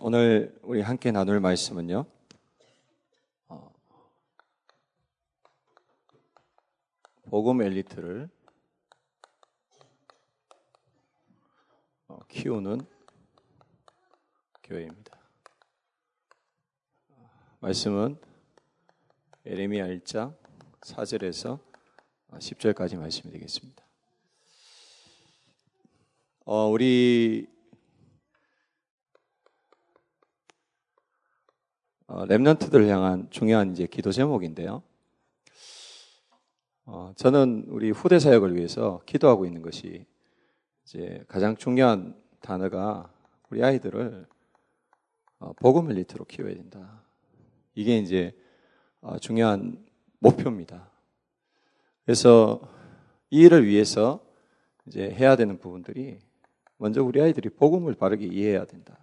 오늘 우리 함께 나눌 말씀은요. 복음 엘리트를 키우는 교회입니다. 말씀은 예레미야 1장 4절에서 10절까지 말씀이 되겠습니다. 우리 렘넌트들을 향한 중요한 이제 기도 제목인데요. 저는 우리 후대 사역을 위해서 기도하고 있는 것이 이제 가장 중요한 단어가 우리 아이들을 복음 엘리트로 키워야 된다. 이게 이제 중요한 목표입니다. 그래서 이 일을 위해서 이제 해야 되는 부분들이 먼저 우리 아이들이 복음을 바르게 이해해야 된다.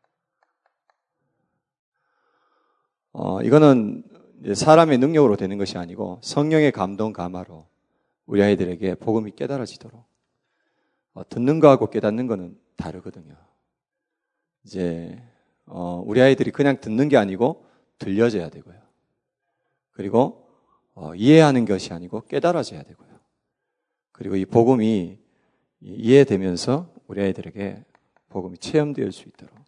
이거는 이제 사람의 능력으로 되는 것이 아니고 성령의 감동 감화로 우리 아이들에게 복음이 깨달아지도록 듣는 거하고 깨닫는 거는 다르거든요. 이제 우리 아이들이 그냥 듣는 게 아니고 들려져야 되고요. 그리고 이해하는 것이 아니고 깨달아져야 되고요. 그리고 이 복음이 이해되면서 우리 아이들에게 복음이 체험될 수 있도록.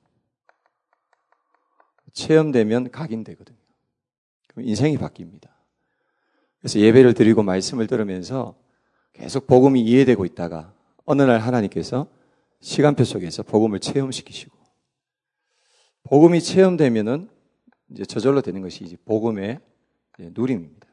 체험되면 각인되거든요. 그럼 인생이 바뀝니다. 그래서 예배를 드리고 말씀을 들으면서 계속 복음이 이해되고 있다가 어느 날 하나님께서 시간표 속에서 복음을 체험시키시고 복음이 체험되면은 이제 저절로 되는 것이 이제 복음의 누림입니다.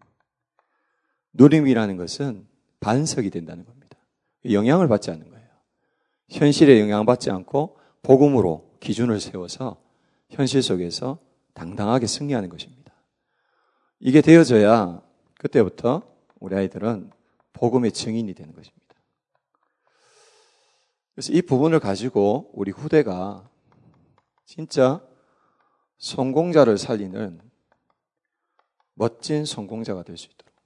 누림이라는 것은 반석이 된다는 겁니다. 영향을 받지 않는 거예요. 현실에 영향받지 않고 복음으로 기준을 세워서 현실 속에서 당당하게 승리하는 것입니다. 이게 되어져야 그때부터 우리 아이들은 복음의 증인이 되는 것입니다. 그래서 이 부분을 가지고 우리 후대가 진짜 성공자를 살리는 멋진 성공자가 될 수 있도록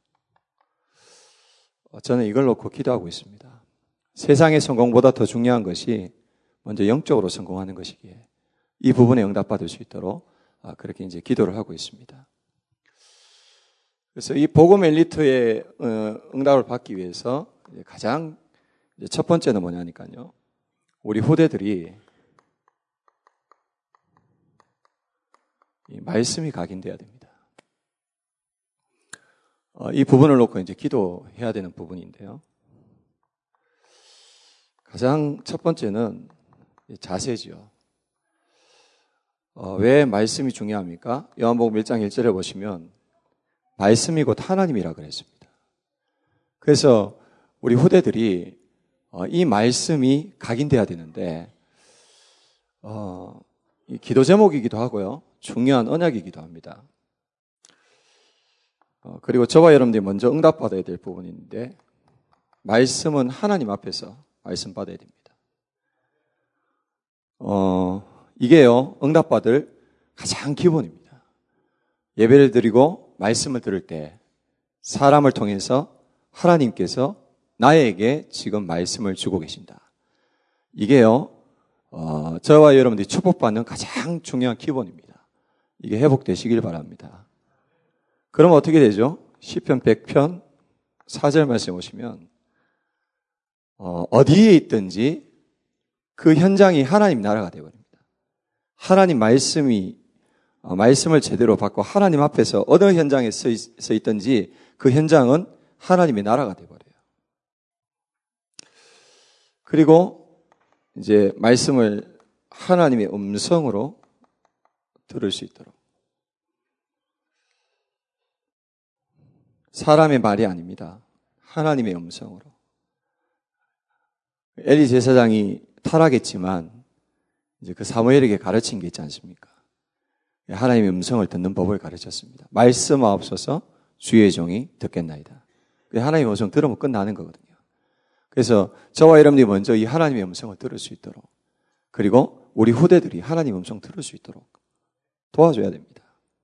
저는 이걸 놓고 기도하고 있습니다. 세상의 성공보다 더 중요한 것이 먼저 영적으로 성공하는 것이기에 이 부분에 응답받을 수 있도록 그렇게 이제 기도를 하고 있습니다. 그래서 이 복음 엘리트의 응답을 받기 위해서 가장 첫 번째는 뭐냐니까요. 우리 후대들이 이 말씀이 각인돼야 됩니다. 이 부분을 놓고 이제 기도해야 되는 부분인데요. 가장 첫 번째는 자세지요. 왜 말씀이 중요합니까? 요한복음 1장 1절에 보시면 말씀이 곧 하나님이라 그랬습니다. 그래서 우리 후대들이 이 말씀이 각인돼야 되는데 이 기도 제목이기도 하고요. 중요한 언약이기도 합니다. 그리고 저와 여러분들이 먼저 응답받아야 될 부분인데 말씀은 하나님 앞에서 말씀 받아야 됩니다. 이게요, 응답받을 가장 기본입니다. 예배를 드리고 말씀을 들을 때 사람을 통해서 하나님께서 나에게 지금 말씀을 주고 계신다. 이게요, 저와 여러분들이 축복받는 가장 중요한 기본입니다. 이게 회복되시길 바랍니다. 그럼 어떻게 되죠? 시편 100편 4절 말씀 보시면 어디에 있든지 그 현장이 하나님 나라가 되어버립니다. 하나님 말씀을 제대로 받고 하나님 앞에서 어느 현장에 서 있든지 그 현장은 하나님의 나라가 되어버려요. 그리고 이제 말씀을 하나님의 음성으로 들을 수 있도록. 사람의 말이 아닙니다. 하나님의 음성으로. 엘리 제사장이 타락했지만 이제 그 사무엘에게 가르친 게 있지 않습니까? 하나님의 음성을 듣는 법을 가르쳤습니다. 말씀하옵소서 주의 종이 듣겠나이다. 하나님의 음성 들으면 끝나는 거거든요. 그래서 저와 여러분들이 먼저 이 하나님의 음성을 들을 수 있도록 그리고 우리 후대들이 하나님의 음성 들을 수 있도록 도와줘야 됩니다.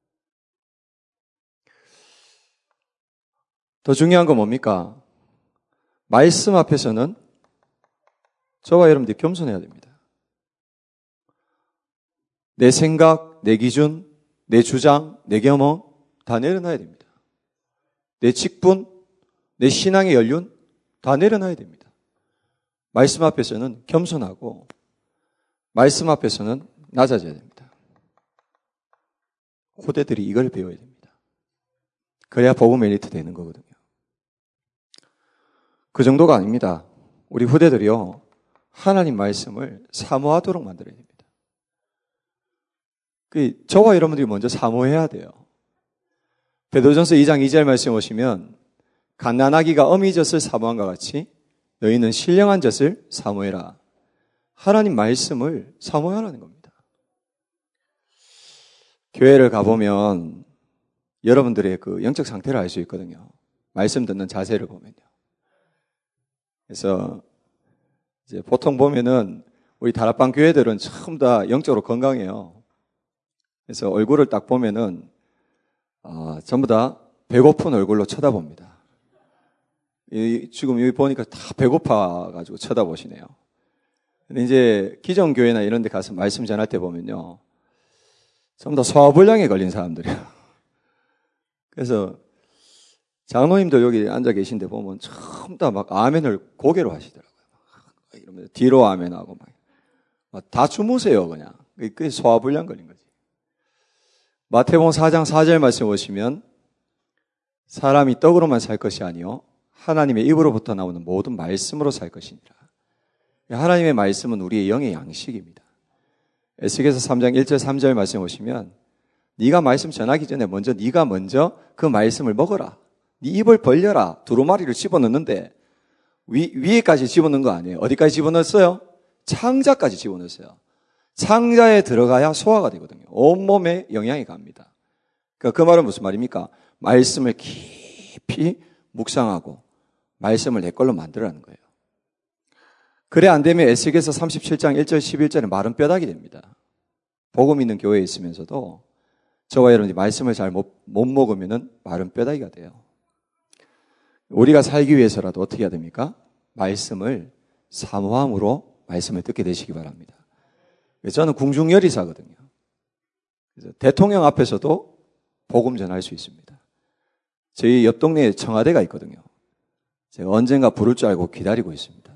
더 중요한 건 뭡니까? 말씀 앞에서는 저와 여러분들이 겸손해야 됩니다. 내 생각, 내 기준, 내 주장, 내 경험 다 내려놔야 됩니다. 내 직분, 내 신앙의 연륜 다 내려놔야 됩니다. 말씀 앞에서는 겸손하고 말씀 앞에서는 낮아져야 됩니다. 후대들이 이걸 배워야 됩니다. 그래야 복음 엘리트 되는 거거든요. 그 정도가 아닙니다. 우리 후대들이요, 하나님 말씀을 사모하도록 만들어야 됩니다. 저와 여러분들이 먼저 사모해야 돼요. 베드로전서 2장 2절 말씀 보시면 갓난아기가 어미 젖을 사모함과 같이 너희는 신령한 젖을 사모해라. 하나님 말씀을 사모하라는 겁니다. 교회를 가보면 여러분들의 그 영적 상태를 알 수 있거든요. 말씀 듣는 자세를 보면요. 그래서 이제 보통 보면은 우리 다락방 교회들은 전부 다 영적으로 건강해요. 그래서 얼굴을 딱 보면은 전부 다 배고픈 얼굴로 쳐다봅니다. 지금 여기 보니까 다 배고파가지고 쳐다보시네요. 근데 이제 기존 교회나 이런 데 가서 말씀 전할 때 보면요, 전부 다 소화불량에 걸린 사람들이에요. 그래서 장로님도 여기 앉아 계신데 보면 전부 다 막 아멘을 고개로 하시더라고요. 이러면서 뒤로 아멘하고 막 다 주무세요, 그냥. 그게 소화불량 걸린 거지. 마태복음 4장 4절 말씀 보시면 사람이 떡으로만 살 것이 아니요 하나님의 입으로부터 나오는 모든 말씀으로 살 것이니라. 하나님의 말씀은 우리의 영의 양식입니다. 에스겔서 3장 1절 3절 말씀 보시면 네가 말씀 전하기 전에 네가 먼저 그 말씀을 먹어라. 네 입을 벌려라. 두루마리를 집어넣는데 위에까지 집어넣은 거 아니에요. 어디까지 집어넣었어요? 창자까지 집어넣었어요. 창자에 들어가야 소화가 되거든요. 온몸에 영양이 갑니다. 그러니까 그 말은 무슨 말입니까? 말씀을 깊이 묵상하고 말씀을 내 걸로 만들라는 거예요. 그래 안 되면 에스겔서 37장 1절 11절에 마른 뼈다귀 됩니다. 복음 있는 교회에 있으면서도 저와 여러분이 말씀을 잘 못 먹으면 마른 뼈다귀가 돼요. 우리가 살기 위해서라도 어떻게 해야 됩니까? 말씀을 사모함으로 말씀을 듣게 되시기 바랍니다. 저는 궁중열의사거든요. 그래서 대통령 앞에서도 복음 전할 수 있습니다. 저희 옆 동네에 청와대가 있거든요. 제가 언젠가 부를 줄 알고 기다리고 있습니다.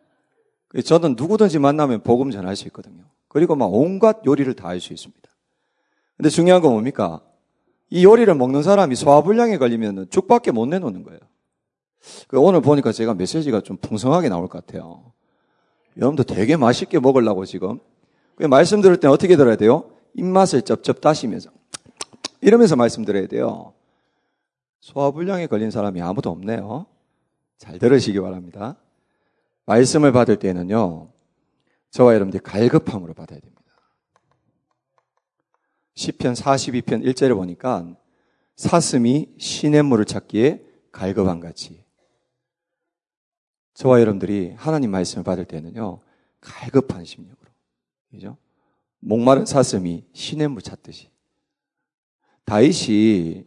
저는 누구든지 만나면 복음 전할 수 있거든요. 그리고 막 온갖 요리를 다 할 수 있습니다. 근데 중요한 건 뭡니까? 이 요리를 먹는 사람이 소화불량에 걸리면 죽밖에 못 내놓는 거예요. 오늘 보니까 제가 메시지가 좀 풍성하게 나올 것 같아요. 여러분도 되게 맛있게 먹으려고 지금 말씀 들을 때 어떻게 들어야 돼요? 입맛을 쩝쩝 다시면서 이러면서 말씀 드려야 돼요. 소화불량에 걸린 사람이 아무도 없네요. 잘 들으시기 바랍니다. 말씀을 받을 때는요, 저와 여러분들이 갈급함으로 받아야 됩니다. 시편 42편 1절에 보니까 사슴이 시냇물을 찾기에 갈급한 같이, 저와 여러분들이 하나님 말씀을 받을 때는요, 갈급한 심령으로, 그죠? 목마른 사슴이 시냇물 찾듯이. 다윗이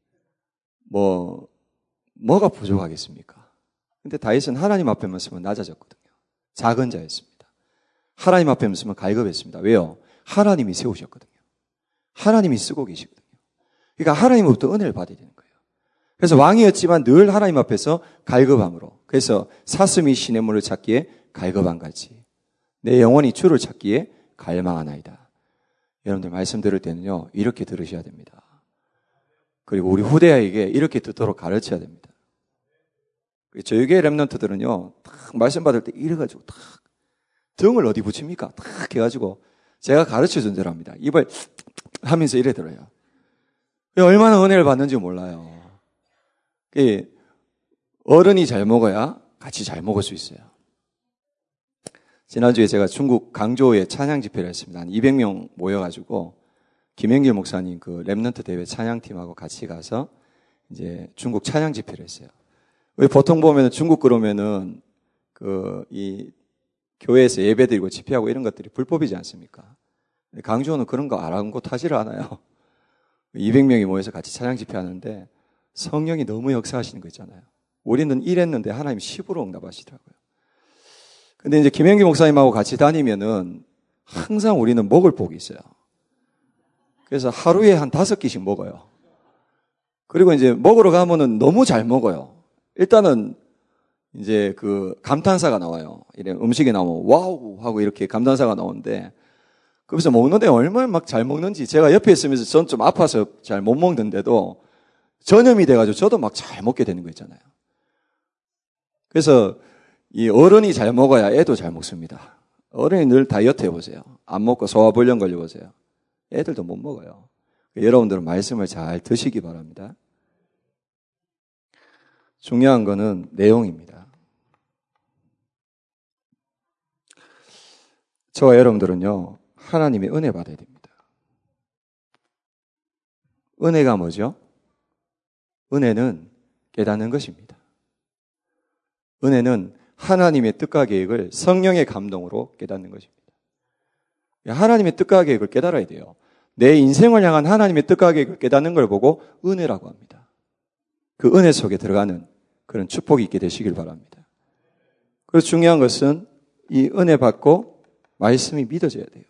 뭐가 부족하겠습니까? 근데 다윗은 하나님 앞에만 있으면 낮아졌거든요. 작은 자였습니다. 하나님 앞에만 있으면 갈급했습니다. 왜요? 하나님이 세우셨거든요. 하나님이 쓰고 계시거든요. 그러니까 하나님으로부터 은혜를 받아야 되는 거예요. 그래서 왕이었지만 늘 하나님 앞에서 갈급함으로. 그래서 사슴이 시냇물을 찾기에 갈급한 같이 내 영혼이 주를 찾기에 갈망하나이다. 여러분들 말씀 들을 때는요, 이렇게 들으셔야 됩니다. 그리고 우리 후대에게 이렇게 듣도록 가르쳐야 됩니다. 저희 교회 랩런트들은요, 딱 말씀 받을 때 이래가지고 딱 등을 어디 붙입니까? 딱 해가지고 제가 가르쳐 준 대로 합니다. 입을 하면서 이래 들어요. 얼마나 은혜를 받는지 몰라요. 어른이 잘 먹어야 같이 잘 먹을 수 있어요. 지난주에 제가 중국 강조에 찬양 집회를 했습니다. 한 200명 모여가지고 김영길 목사님 그 랩런트 대회 찬양팀하고 같이 가서 이제 중국 찬양 집회를 했어요. 우리 보통 보면은 중국 그러면은 이 교회에서 예배드리고 집회하고 이런 것들이 불법이지 않습니까? 강조는 그런 거 아랑곳하지를 않아요. 200명이 모여서 같이 찬양 집회하는데 성령이 너무 역사하시는 거 있잖아요. 우리는 1했는데 하나님 10으로 응답하시더라고요. 근데 이제 김영기 목사님하고 같이 다니면은 항상 우리는 먹을 복이 있어요. 그래서 하루에 한 5끼씩 먹어요. 그리고 이제 먹으러 가면은 너무 잘 먹어요. 일단은 이제 그 감탄사가 나와요. 이래 음식이 나오면 와우 하고 이렇게 감탄사가 나오는데, 그래서 먹는데 얼마나 막 잘 먹는지, 제가 옆에 있으면서 전 좀 아파서 잘 못 먹는데도 전염이 돼가지고 저도 막 잘 먹게 되는 거 있잖아요. 그래서 이 어른이 잘 먹어야 애도 잘 먹습니다. 어른이 늘 다이어트 해보세요. 안 먹고 소화불량 걸려보세요. 애들도 못 먹어요. 여러분들은 말씀을 잘 드시기 바랍니다. 중요한 거는 내용입니다. 저와 여러분들은요, 하나님의 은혜 받아야 됩니다. 은혜가 뭐죠? 은혜는 깨닫는 것입니다. 은혜는 하나님의 뜻과 계획을 성령의 감동으로 깨닫는 것입니다. 하나님의 뜻과 계획을 깨달아야 돼요. 내 인생을 향한 하나님의 뜻과 계획을 깨닫는 걸 보고 은혜라고 합니다. 그 은혜 속에 들어가는 그런 축복이 있게 되시길 바랍니다. 그래서 중요한 것은 이 은혜 받고 말씀이 믿어져야 돼요.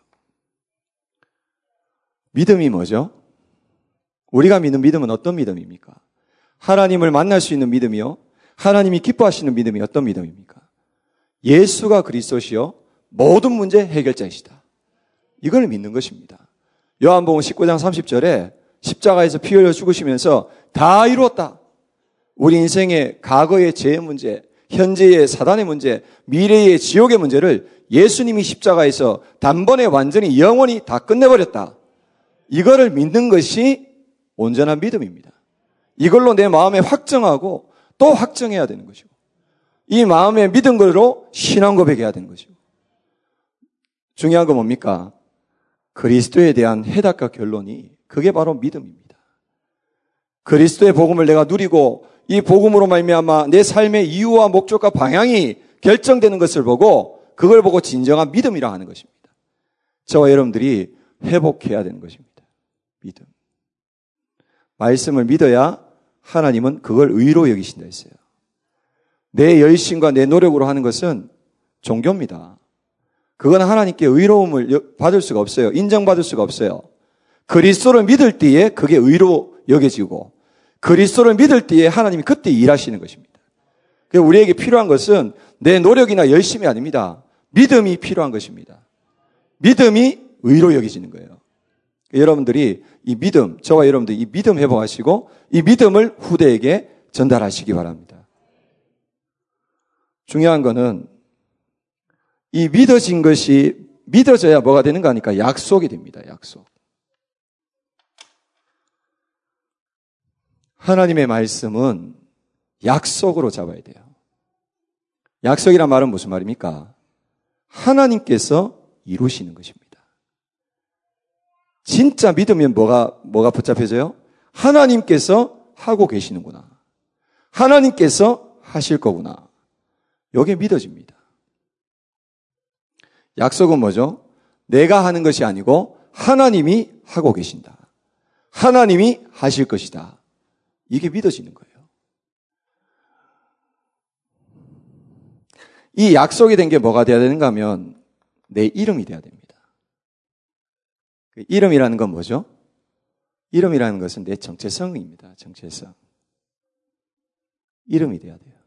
믿음이 뭐죠? 우리가 믿는 믿음은 어떤 믿음입니까? 하나님을 만날 수 있는 믿음이요, 하나님이 기뻐하시는 믿음이 어떤 믿음입니까? 예수가 그리스도시요 모든 문제 해결자이시다. 이걸 믿는 것입니다. 요한복음 19장 30절에 십자가에서 피 흘려 죽으시면서 다 이루었다. 우리 인생의 과거의 죄의 문제, 현재의 사단의 문제, 미래의 지옥의 문제를 예수님이 십자가에서 단번에 완전히 영원히 다 끝내버렸다. 이거를 믿는 것이 온전한 믿음입니다. 이걸로 내 마음에 확정하고 또 확정해야 되는 것이고, 이 마음에 믿은 걸로 신앙 고백해야 되는 것이고, 중요한 건 뭡니까? 그리스도에 대한 해답과 결론이 그게 바로 믿음입니다. 그리스도의 복음을 내가 누리고 이 복음으로 말미암아 내 삶의 이유와 목적과 방향이 결정되는 것을 보고 그걸 보고 진정한 믿음이라 하는 것입니다. 저와 여러분들이 회복해야 되는 것입니다. 믿음. 말씀을 믿어야 하나님은 그걸 의로 여기신다 했어요. 내 열심과 내 노력으로 하는 것은 종교입니다. 그건 하나님께 의로움을 받을 수가 없어요. 인정받을 수가 없어요. 그리스도를 믿을 때에 그게 의로 여겨지고, 그리스도를 믿을 때에 하나님이 그때 일하시는 것입니다. 우리에게 필요한 것은 내 노력이나 열심이 아닙니다. 믿음이 필요한 것입니다. 믿음이 의로 여겨지는 거예요. 여러분들이 이 믿음, 저와 여러분들이 이 믿음 회복하시고 이 믿음을 후대에게 전달하시기 바랍니다. 중요한 거는 이 믿어진 것이 믿어져야 뭐가 되는가 하니까 약속이 됩니다. 약속. 하나님의 말씀은 약속으로 잡아야 돼요. 약속이란 말은 무슨 말입니까? 하나님께서 이루시는 것입니다. 진짜 믿으면 뭐가 붙잡혀져요? 하나님께서 하고 계시는구나. 하나님께서 하실 거구나. 이게 믿어집니다. 약속은 뭐죠? 내가 하는 것이 아니고 하나님이 하고 계신다. 하나님이 하실 것이다. 이게 믿어지는 거예요. 이 약속이 된 게 뭐가 돼야 되는가 하면 내 이름이 돼야 됩니다. 이름이라는 건 뭐죠? 이름이라는 것은 내 정체성입니다. 정체성. 이름이 돼야 돼요.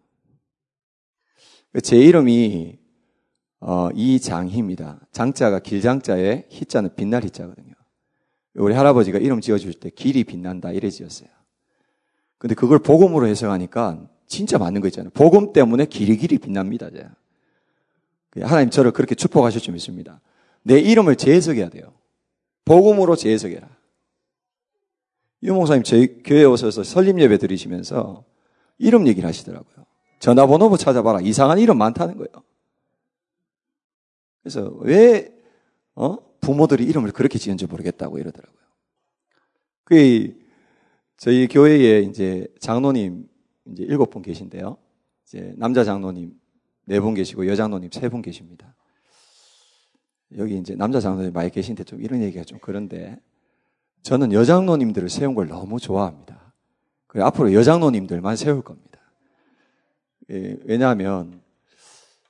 제 이름이 이장희입니다. 장자가 길장자에 희자는 빛날 희자거든요. 우리 할아버지가 이름 지어줄 때 길이 빛난다 이래 지었어요. 근데 그걸 복음으로 해석하니까 진짜 맞는 거 있잖아요. 복음 때문에 길이 빛납니다. 하나님 저를 그렇게 축복하실 줄 믿습니다. 내 이름을 재해석해야 돼요. 복음으로 재해석해라. 유 목사님 저희 교회에 오셔서 설립 예배 드리시면서 이름 얘기를 하시더라고요. 전화번호 찾아봐라. 이상한 이름 많다는 거예요. 그래서 왜 부모들이 이름을 그렇게 지은지 모르겠다고 이러더라고요. 저희 교회에 이제 장로님 이제 7분 계신데요. 이제 남자 장로님 4분 계시고 여장로님 3분 계십니다. 여기 이제 남자 장로님 많이 계신데 좀 이런 얘기가 좀 그런데 저는 여장로님들을 세운 걸 너무 좋아합니다. 그래서 앞으로 여장로님들만 세울 겁니다. 왜냐하면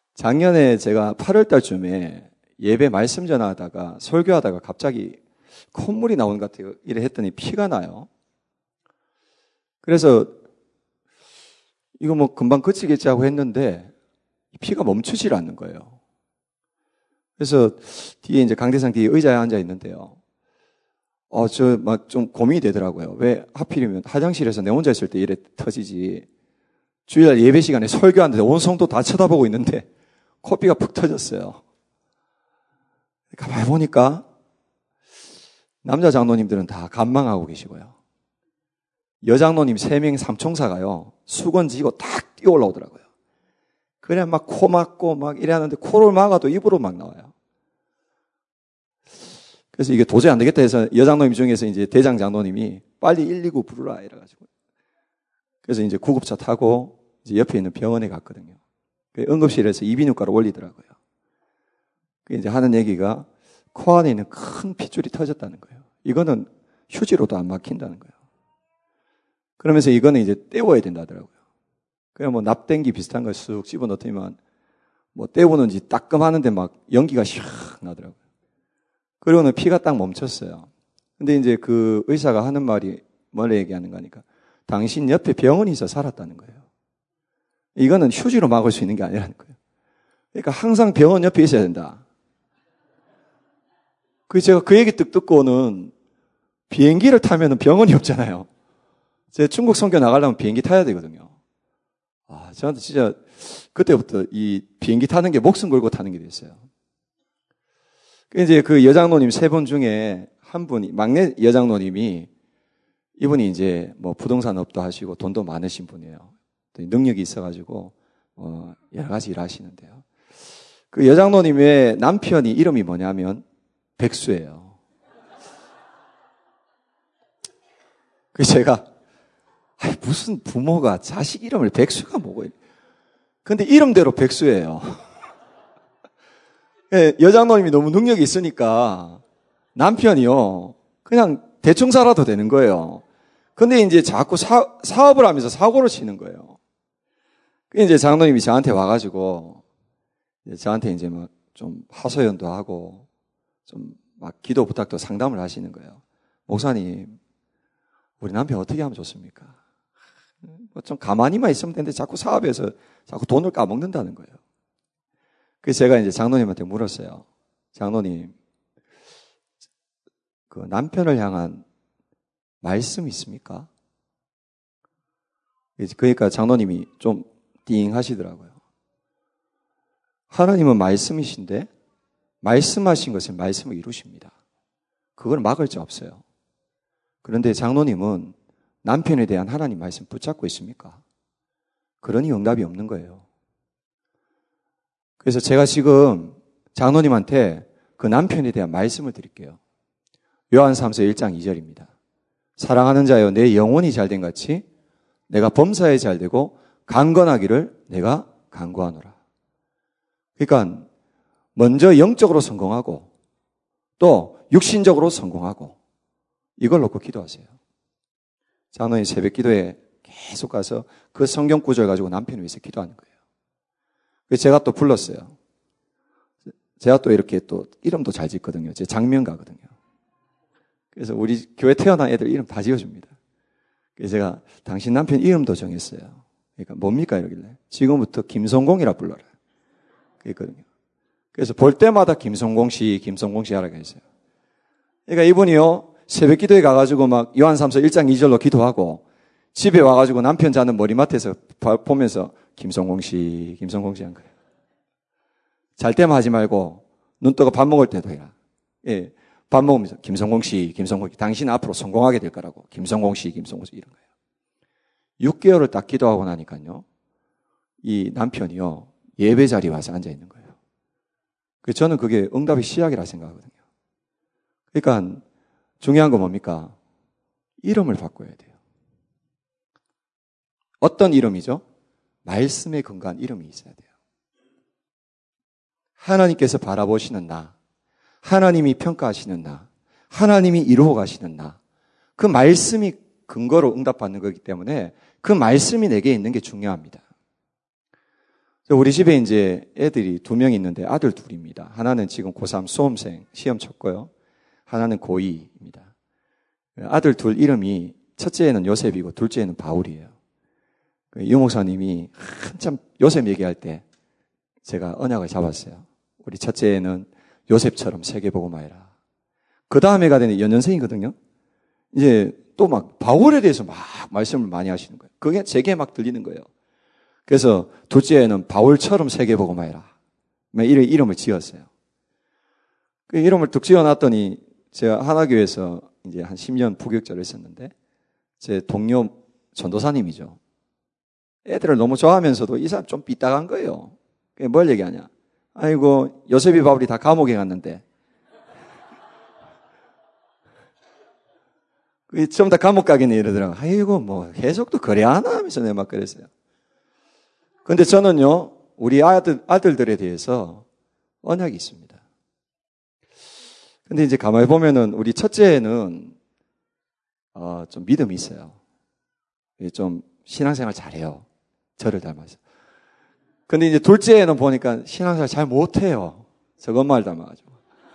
작년에 제가 8월 달쯤에 예배 말씀 전하다가 설교하다가 갑자기 콧물이 나오는 것 같아요. 이래 했더니 피가 나요. 그래서 이거 뭐 금방 그치겠지 하고 했는데 피가 멈추질 않는 거예요. 그래서 뒤에 이제 강대상 뒤에 의자에 앉아 있는데요. 저 막 좀 고민이 되더라고요. 왜 하필이면 화장실에서 내 혼자 있을 때 이래 터지지. 주일날 예배 시간에 설교하는데 온 성도 다 쳐다보고 있는데 코피가 푹 터졌어요. 가만히 보니까 남자 장로님들은 다 간망하고 계시고요. 여장로님 3명 삼총사가요. 수건 지고 딱 뛰어 올라오더라고요. 그래 막 코 막고 막 이래 하는데 코를 막아도 입으로 막 나와요. 그래서 이게 도저히 안 되겠다 해서 여장로님 중에서 이제 대장 장로님이 빨리 119 부르라 이래가지고. 그래서 이제 구급차 타고 이제 옆에 있는 병원에 갔거든요. 응급실에서 이비인후과로 올리더라고요. 이제 하는 얘기가 코 안에 있는 큰 핏줄이 터졌다는 거예요. 이거는 휴지로도 안 막힌다는 거예요. 그러면서 이거는 이제 떼워야 된다더라고요. 그냥 뭐 납땜기 비슷한 걸 쑥 집어넣더니만 뭐 떼우는지 따끔하는데 막 연기가 샥 나더라고요. 그리고는 피가 딱 멈췄어요. 근데 이제 그 의사가 하는 말이 뭘 얘기하는 거니까 당신 옆에 병원이 있어 살았다는 거예요. 이거는 휴지로 막을 수 있는 게 아니라는 거예요. 그러니까 항상 병원 옆에 있어야 된다. 제가 그 얘기 듣고는 비행기를 타면 병원이 없잖아요. 제가 중국 선교 나가려면 비행기 타야 되거든요. 저한테 진짜 그때부터 이 비행기 타는 게 목숨 걸고 타는 게 됐어요. 이제 그 여장로님 3분 중에 한 분이, 막내 여장로님이 이분이 이제 뭐 부동산 업도 하시고 돈도 많으신 분이에요. 능력이 있어가지고, 여러 가지 일 하시는데요. 그 여장로님의 남편이 이름이 뭐냐면 백수예요. 그래서 제가, 무슨 부모가 자식 이름을 백수가 뭐고. 근데 이름대로 백수예요. 여장로님이 너무 능력이 있으니까 남편이요. 그냥 대충 살아도 되는 거예요. 근데 이제 자꾸 사업을 하면서 사고를 치는 거예요. 이제 장로님이 저한테 와가지고, 저한테 이제 막 좀 하소연도 하고, 좀 막 기도 부탁도 상담을 하시는 거예요. 목사님, 우리 남편 어떻게 하면 좋습니까? 뭐 좀 가만히만 있으면 되는데 자꾸 사업에서 자꾸 돈을 까먹는다는 거예요. 그래서 제가 이제 장로님한테 물었어요. 장로님, 그 남편을 향한 말씀 있습니까? 그러니까 장로님이 좀 띵 하시더라고요. 하나님은 말씀이신데 말씀하신 것을 말씀을 이루십니다. 그걸 막을 수 없어요. 그런데 장로님은 남편에 대한 하나님 말씀 붙잡고 있습니까? 그러니 응답이 없는 거예요. 그래서 제가 지금 장로님한테 그 남편에 대한 말씀을 드릴게요. 요한삼서 1장 2절입니다. 사랑하는 자여 내 영혼이 잘된 같이 내가 범사에 잘되고 강건하기를 내가 간구하노라. 그러니까 먼저 영적으로 성공하고 또 육신적으로 성공하고 이걸 놓고 기도하세요. 장로님 새벽 기도에 계속 가서 그 성경 구절 가지고 남편을 위해서 기도하는 거예요. 그래서 제가 또 불렀어요. 제가 또 이렇게 또 이름도 잘 짓거든요. 제 장명가거든요. 그래서 우리 교회 태어난 애들 이름 다 지어줍니다. 그래서 제가 당신 남편 이름도 정했어요. 그러니까 뭡니까 이러길래 지금부터 김성공이라 불러라. 그랬거든요. 그래서 볼 때마다 김성공 씨 하라고 했어요. 그러니까 이분이요 새벽 기도에 가가지고 막 요한삼서 1장 2절로 기도하고 집에 와가지고 남편 자는 머리맡에서 보면서 김성공 씨 한 거예요. 잘 때만 하지 말고 눈 뜨고 밥 먹을 때도 해라. 예, 밥 먹으면서 김성공 씨 당신 앞으로 성공하게 될 거라고 김성공 씨 이런 거예요. 6개월을 딱 기도하고 나니까요 이 남편이요 예배 자리에 와서 앉아 있는 거예요. 그래서 저는 그게 응답의 시작이라 생각하거든요. 그러니까 중요한 건 뭡니까? 이름을 바꿔야 돼요. 어떤 이름이죠? 말씀에 근거한 이름이 있어야 돼요. 하나님께서 바라보시는 나, 하나님이 평가하시는 나, 하나님이 이루어 가시는 나, 그 말씀이 근거로 응답받는 거기 때문에 그 말씀이 내게 있는 게 중요합니다. 우리 집에 이제 애들이 2명 있는데 아들 2입니다. 하나는 지금 고3 수험생 시험 쳤고요. 하나는 고이입니다. 아들 둘 이름이 첫째는 요셉이고 둘째는 바울이에요. 유 목사님이 한참 요셉 얘기할 때 제가 언약을 잡았어요. 우리 첫째는 요셉처럼 세계복음화해라. 그 다음에가 되는 연년생이거든요. 이제 또 막 바울에 대해서 막 말씀을 많이 하시는 거예요. 그게 제게 막 들리는 거예요. 그래서 둘째는 바울처럼 세계복음화해라. 이런 이름을 지었어요. 그 이름을 뚝 지어놨더니 제가 하나교회에서 이제 한 10년 부교육자를 했었는데 제 동료 전도사님이죠. 애들을 너무 좋아하면서도 이 사람 좀 삐딱한 거예요. 그게 뭘 얘기하냐. 아이고 요셉이 바울이 다 감옥에 갔는데 좀 더 감옥 가겠네 이러더라고요. 아이고 뭐 계속 또 그래 하나 하면서 내가 막 그랬어요. 근데 저는요 우리 아들들에 대해서 언약이 있습니다. 근데 이제 가만히 보면은 우리 첫째는 좀 믿음이 있어요. 좀 신앙생활 잘해요. 저를 닮아서. 근데 이제 둘째는 보니까 신앙생활 잘 못해요. 저것만 닮아가지고.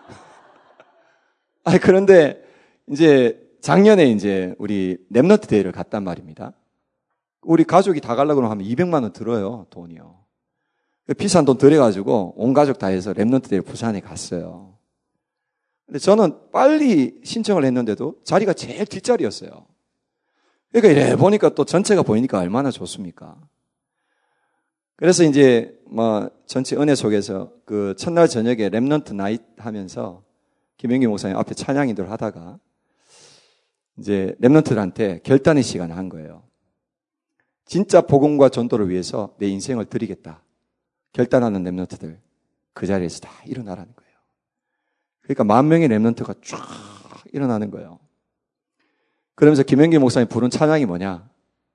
그런데 이제 작년에 이제 우리 랩넌트 대회를 갔단 말입니다. 우리 가족이 다 가려고 하면 200만 원 들어요, 돈이요. 비싼 돈 들여가지고 온 가족 다 해서 랩넌트 대회 부산에 갔어요. 근데 저는 빨리 신청을 했는데도 자리가 제일 뒷자리였어요. 그러니까 이래 보니까 또 전체가 보이니까 얼마나 좋습니까? 그래서 이제 전체 은혜 속에서 그 첫날 저녁에 랩넌트 나잇 하면서 김영기 목사님 앞에 찬양인들 하다가 이제 랩넌트들한테 결단의 시간을 한 거예요. 진짜 복음과 전도를 위해서 내 인생을 드리겠다. 결단하는 랩넌트들 그 자리에서 다 일어나라는 거예요. 그러니까 10,000명의 랩넌트가 쫙 일어나는 거예요. 그러면서 김영기 목사님 부른 찬양이 뭐냐?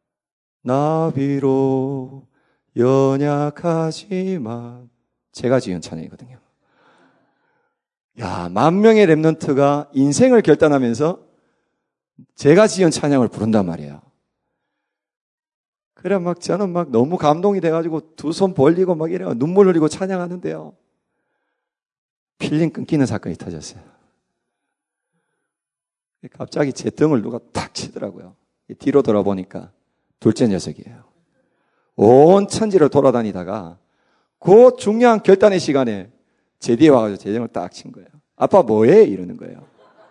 나비로 연약하지만 제가 지은 찬양이거든요. 야, 10,000명의 랩넌트가 인생을 결단하면서 제가 지은 찬양을 부른단 말이에요. 그래 저는 너무 감동이 돼가지고 두 손 벌리고 이래 눈물 흘리고 찬양하는데요. 필름 끊기는 사건이 터졌어요. 갑자기 제 등을 누가 탁 치더라고요. 뒤로 돌아보니까 둘째 녀석이에요. 온 천지를 돌아다니다가 그 중요한 결단의 시간에 제 뒤에 와가지고 제 등을 딱 친 거예요. 아빠 뭐해? 이러는 거예요.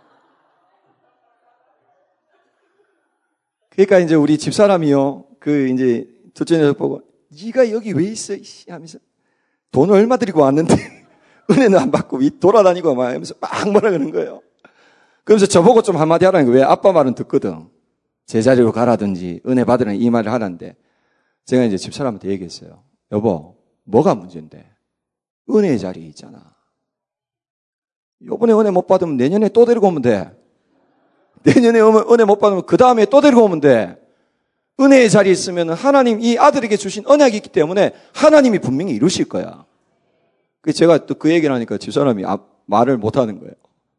그러니까 이제 우리 집사람이요. 이제 둘째 녀석 보고 네가 여기 왜 있어? 하면서 돈을 얼마 드리고 왔는데 은혜는 안 받고 돌아다니고 막 하면서 막 뭐라 그러는 거예요. 그러면서 저보고 좀 한마디 하라는 거예요. 왜? 아빠 말은 듣거든. 제자리로 가라든지 은혜 받으라는 이 말을 하는데 제가 이제 집사람한테 얘기했어요. 여보, 뭐가 문제인데? 은혜의 자리에 있잖아. 요번에 은혜 못 받으면 내년에 또 데리고 오면 돼. 내년에 은혜 못 받으면 그 다음에 또 데리고 오면 돼. 은혜의 자리에 있으면 하나님 이 아들에게 주신 언약이 있기 때문에 하나님이 분명히 이루실 거야. 제가 또 그 얘기를 하니까 집사람이 말을 못 하는 거예요.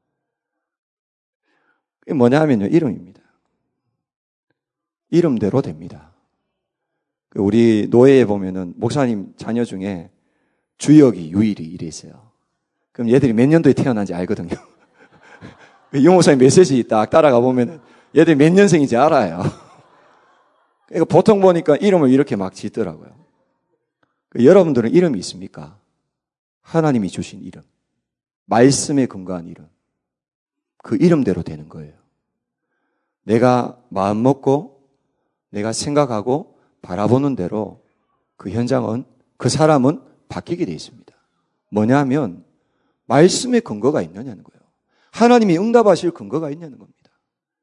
그게 뭐냐 하면요. 이름입니다. 이름대로 됩니다. 우리 노예에 보면은 목사님 자녀 중에 주역이 유일이 이래 있어요. 그럼 얘들이 몇 년도에 태어난지 알거든요. 유 목사님 메시지 딱 따라가 보면 얘들이 몇 년생인지 알아요. 그러니까 보통 보니까 이름을 이렇게 막 짓더라고요. 여러분들은 이름이 있습니까? 하나님이 주신 이름. 말씀에 근거한 이름. 그 이름대로 되는 거예요. 내가 마음 먹고 내가 생각하고 바라보는 대로 그 현장은 그 사람은 바뀌게 되어 있습니다. 뭐냐 하면 말씀에 근거가 있느냐는 거예요. 하나님이 응답하실 근거가 있냐는 겁니다.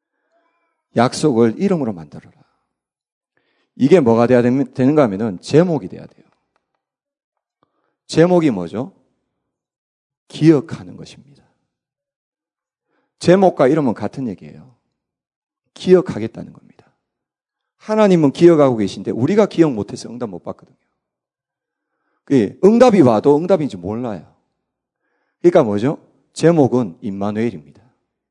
약속을 이름으로 만들어라. 이게 뭐가 돼야 되는가 하면은 제목이 돼야 돼요. 제목이 뭐죠? 기억하는 것입니다. 제목과 이름은 같은 얘기예요. 기억하겠다는 겁니다. 하나님은 기억하고 계신데 우리가 기억 못해서 응답 못 받거든요. 응답이 와도 응답인지 몰라요. 그러니까 뭐죠? 제목은 임마누엘입니다.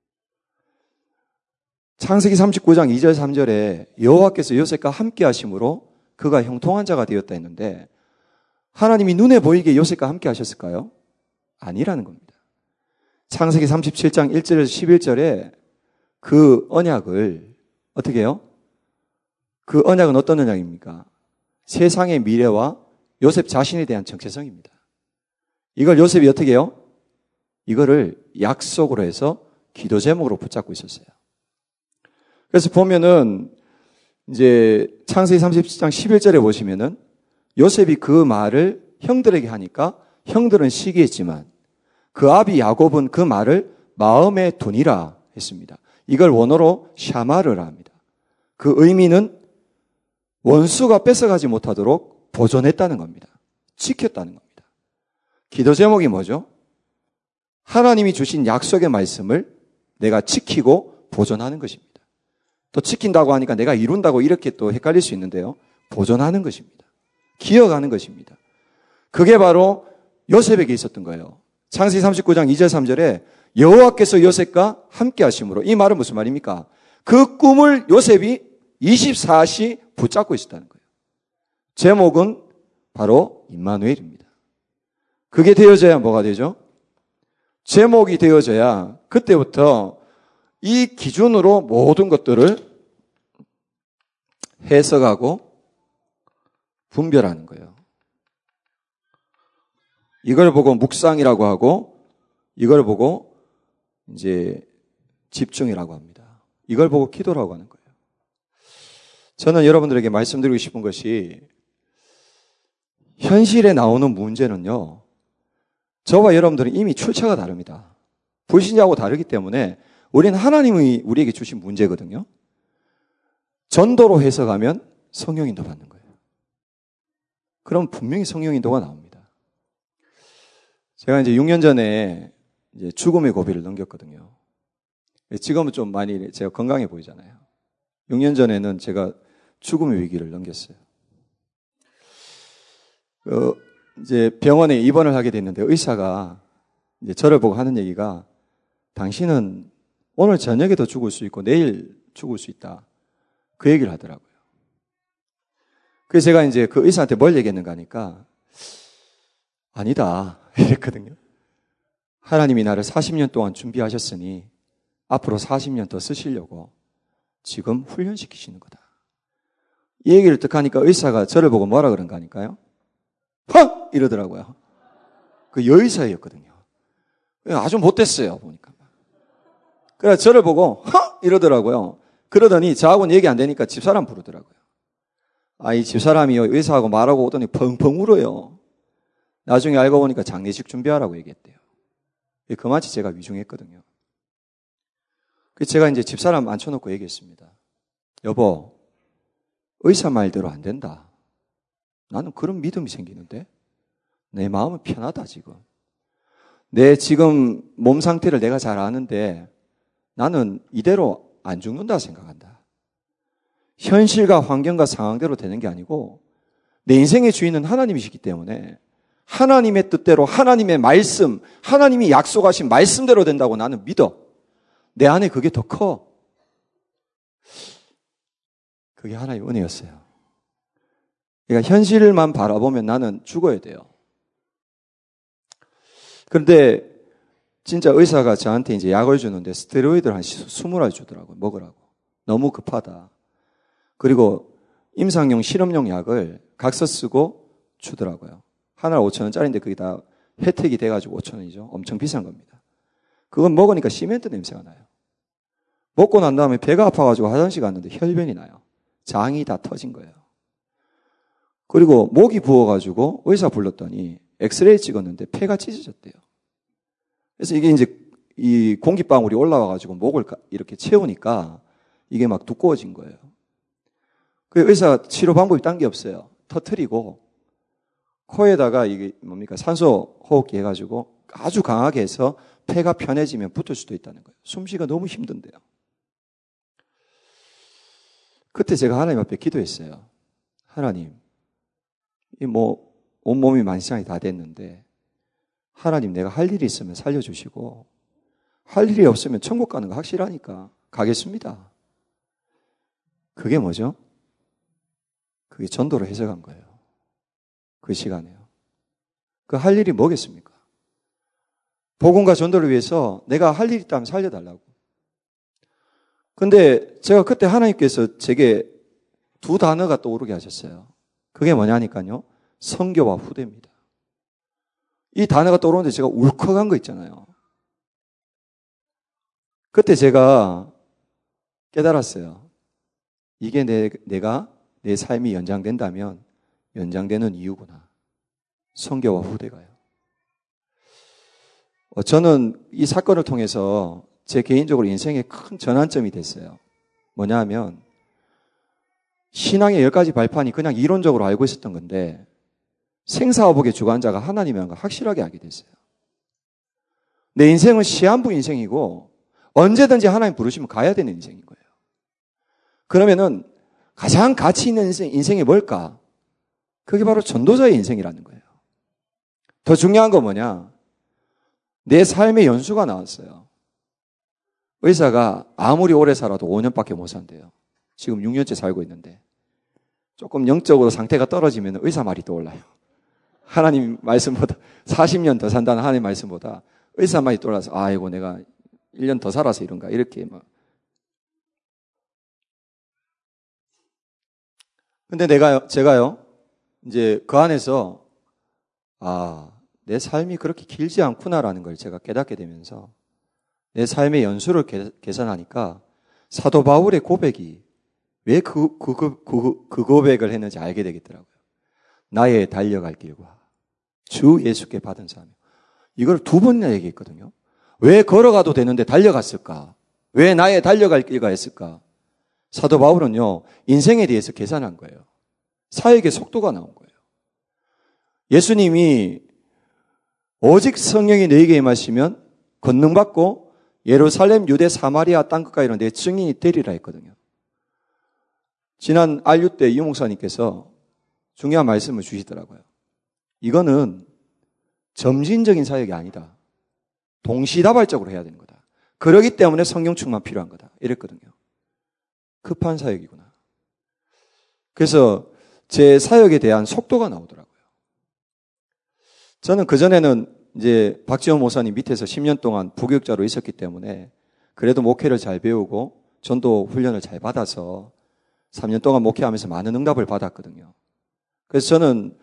창세기 39장 2절 3절에 여호와께서 요셉과 함께 하심으로 그가 형통한 자가 되었다 했는데 하나님이 눈에 보이게 요셉과 함께 하셨을까요? 아니라는 겁니다. 창세기 37장 1절에서 11절에 그 언약을 어떻게 해요? 그 언약은 어떤 언약입니까? 세상의 미래와 요셉 자신에 대한 정체성입니다. 이걸 요셉이 어떻게 해요? 이거를 약속으로 해서 기도 제목으로 붙잡고 있었어요. 그래서 보면은 이제 창세기 37장 11절에 보시면은 요셉이 그 말을 형들에게 하니까 형들은 시기했지만 그 아비 야곱은 그 말을 마음에 두니라 했습니다. 이걸 원어로 샤마르라 합니다. 그 의미는 원수가 뺏어가지 못하도록 보존했다는 겁니다. 지켰다는 겁니다. 기도 제목이 뭐죠? 하나님이 주신 약속의 말씀을 내가 지키고 보존하는 것입니다. 또 지킨다고 하니까 내가 이룬다고 이렇게 또 헷갈릴 수 있는데요. 보존하는 것입니다. 기억하는 것입니다. 그게 바로 요셉에게 있었던 거예요. 창세기 39장 2절 3절에 여호와께서 요셉과 함께 하심으로, 이 말은 무슨 말입니까? 그 꿈을 요셉이 24시 붙잡고 있었다는 거예요. 제목은 바로 임마누엘입니다. 그게 되어져야 뭐가 되죠? 제목이 되어져야 그때부터 이 기준으로 모든 것들을 해석하고 분별하는 거예요. 이걸 보고 묵상이라고 하고, 이걸 보고 이제 집중이라고 합니다. 이걸 보고 기도라고 하는 거예요. 저는 여러분들에게 말씀드리고 싶은 것이, 현실에 나오는 문제는요, 저와 여러분들은 이미 출처가 다릅니다. 불신자하고 다르기 때문에 우리는 하나님이 우리에게 주신 문제거든요. 전도로 해석하면 성령인도 받는 거예요. 그럼 분명히 성령인도가 나옵니다. 제가 이제 6년 전에 이제 죽음의 고비를 넘겼거든요. 지금은 좀 많이 제가 건강해 보이잖아요. 6년 전에는 제가 죽음의 위기를 넘겼어요. 이제 병원에 입원을 하게 됐는데 의사가 이제 저를 보고 하는 얘기가, 당신은 오늘 저녁에도 죽을 수 있고 내일 죽을 수 있다. 그 얘기를 하더라고요. 그래서 제가 이제 그 의사한테 뭘 얘기했는가 하니까, 아니다 이랬거든요. 하나님이 나를 40년 동안 준비하셨으니 앞으로 40년 더 쓰시려고 지금 훈련시키시는 거다. 이 얘기를 딱 하니까 의사가 저를 보고 뭐라 그런가 하니까요, 헉! 이러더라고요. 그 여의사였거든요. 아주 못됐어요, 보니까. 그래서 저를 보고 헉! 이러더라고요. 그러더니 저하고는 얘기 안 되니까 집사람 부르더라고요. 이 집사람이요, 의사하고 말하고 오더니 펑펑 울어요. 나중에 알고 보니까 장례식 준비하라고 얘기했대요. 그마치 제가 위중했거든요. 그래서 제가 이제 집사람 앉혀놓고 얘기했습니다. 여보, 의사 말대로 안 된다. 나는 그런 믿음이 생기는데 내 마음은 편하다 지금. 내 지금 몸 상태를 내가 잘 아는데 나는 이대로 안 죽는다 생각한다. 현실과 환경과 상황대로 되는 게 아니고 내 인생의 주인은 하나님이시기 때문에 하나님의 뜻대로, 하나님의 말씀, 하나님이 약속하신 말씀대로 된다고 나는 믿어. 내 안에 그게 더 커. 그게 하나님의 은혜였어요. 그러니까 현실만 바라보면 나는 죽어야 돼요. 그런데 진짜 의사가 저한테 이제 약을 주는데 스테로이드를 한 20알 주더라고요. 먹으라고. 너무 급하다. 그리고 임상용 실험용 약을 각서 쓰고 주더라고요. 하나를 5,000원짜리인데 그게 다 혜택이 돼가지고 5,000원이죠. 엄청 비싼 겁니다. 그건 먹으니까 시멘트 냄새가 나요. 먹고 난 다음에 배가 아파가지고 화장실 갔는데 혈변이 나요. 장이 다 터진 거예요. 그리고 목이 부어가지고 의사 불렀더니 엑스레이 찍었는데 폐가 찢어졌대요. 그래서 이게 이제 이 공기방울이 올라와가지고 목을 이렇게 채우니까 이게 막 두꺼워진 거예요. 그 의사 치료 방법이 딴 게 없어요. 터트리고 코에다가 이게 뭡니까? 산소 호흡기 해가지고 아주 강하게 해서 폐가 편해지면 붙을 수도 있다는 거예요. 숨쉬기가 너무 힘든데요. 그때 제가 하나님 앞에 기도했어요. 하나님, 온몸이 만신창이 다 됐는데 하나님, 내가 할 일이 있으면 살려주시고 할 일이 없으면 천국 가는 거 확실하니까 가겠습니다. 그게 뭐죠? 그게 전도로 해석한 거예요. 그 시간에요. 그 할 일이 뭐겠습니까? 복음과 전도를 위해서 내가 할 일이 있다면 살려달라고. 근데 제가 그때 하나님께서 제게 두 단어가 떠오르게 하셨어요. 그게 뭐냐니까요. 선교와 후대입니다. 이 단어가 떠오르는데 제가 울컥한 거 있잖아요. 그때 제가 깨달았어요. 이게 내가 내 삶이 연장된다면 연장되는 이유구나. 선교와 후대가요. 저는 이 사건을 통해서 제 개인적으로 인생에 큰 전환점이 됐어요. 뭐냐 하면 신앙의 10가지 발판이 그냥 이론적으로 알고 있었던 건데 생사화복의 주관자가 하나님이라는 걸 확실하게 알게 됐어요. 내 인생은 시한부 인생이고 언제든지 하나님 부르시면 가야 되는 인생인 거예요. 그러면은 가장 가치 있는 인생이 뭘까? 그게 바로 전도자의 인생이라는 거예요. 더 중요한 건 뭐냐? 내 삶의 연수가 나왔어요. 의사가 아무리 오래 살아도 5년밖에 못 산대요. 지금 6년째 살고 있는데 조금 영적으로 상태가 떨어지면 의사 말이 떠올라요. 하나님 말씀보다 40년 더 산다는 하나님 말씀보다 의사 말이 떠올라서 아이고 내가 1년 더 살아서 이런가 이렇게 막. 근데 제가요 이제 그 안에서 내 삶이 그렇게 길지 않구나라는 걸 제가 깨닫게 되면서 내 삶의 연수를 계산하니까 사도 바울의 고백이 왜 그 고백을 했는지 알게 되겠더라고요. 나의 달려갈 길과 주 예수께 받은 사명. 이걸 두 번이나 얘기했거든요. 왜 걸어가도 되는데 달려갔을까? 왜 나의 달려갈 길가 했을까? 사도 바울은요, 인생에 대해서 계산한 거예요. 사역의 속도가 나온 거예요. 예수님이 오직 성령이 너에게 임하시면 권능받고 예루살렘, 유대, 사마리아 땅끝까지 이런 내 증인이 되리라 했거든요. 지난 안류 때 유 목사님께서 중요한 말씀을 주시더라고요. 이거는 점진적인 사역이 아니다. 동시다발적으로 해야 되는 거다. 그러기 때문에 성령 충만 필요한 거다. 이랬거든요. 급한 사역이구나. 그래서 제 사역에 대한 속도가 나오더라고요. 저는 그전에는 이제 박지원 목사님 밑에서 10년 동안 부교육자로 있었기 때문에 그래도 목회를 잘 배우고 전도 훈련을 잘 받아서 3년 동안 목회하면서 많은 응답을 받았거든요. 그래서 저는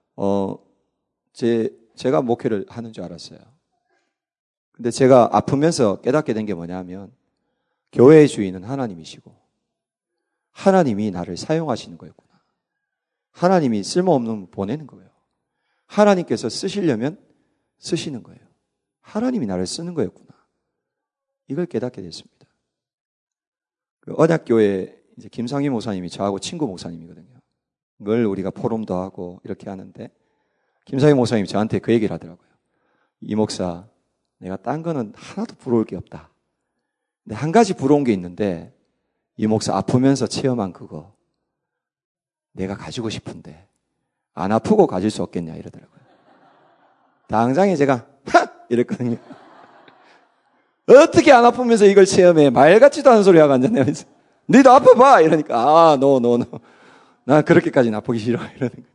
제가 목회를 하는 줄 알았어요. 근데 제가 아프면서 깨닫게 된 게 뭐냐면 교회의 주인은 하나님이시고 하나님이 나를 사용하시는 거였구나. 하나님이 쓸모없는 분 보내는 거예요. 하나님께서 쓰시려면 쓰시는 거예요. 하나님이 나를 쓰는 거였구나. 이걸 깨닫게 됐습니다. 그 언약교회 이제 김상희 목사님이 저하고 친구 목사님이거든요. 그걸 우리가 포럼도 하고 이렇게 하는데 김상희 목사님이 저한테 그 얘기를 하더라고요. 이 목사, 내가 딴 거는 하나도 부러울 게 없다. 근데 한 가지 부러운 게 있는데 이 목사 아프면서 체험한 그거 내가 가지고 싶은데 안 아프고 가질 수 없겠냐 이러더라고요. 당장에 제가 이랬거든요. 어떻게 안 아프면서 이걸 체험해? 말 같지도 않은 소리 하고 앉았네요. 너희도 아파봐 이러니까 no. 난 그렇게까지는 아프기 싫어 이러는 거예요.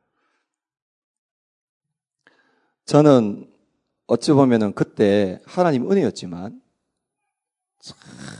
저는 어찌 보면은 그때 하나님 은혜였지만 참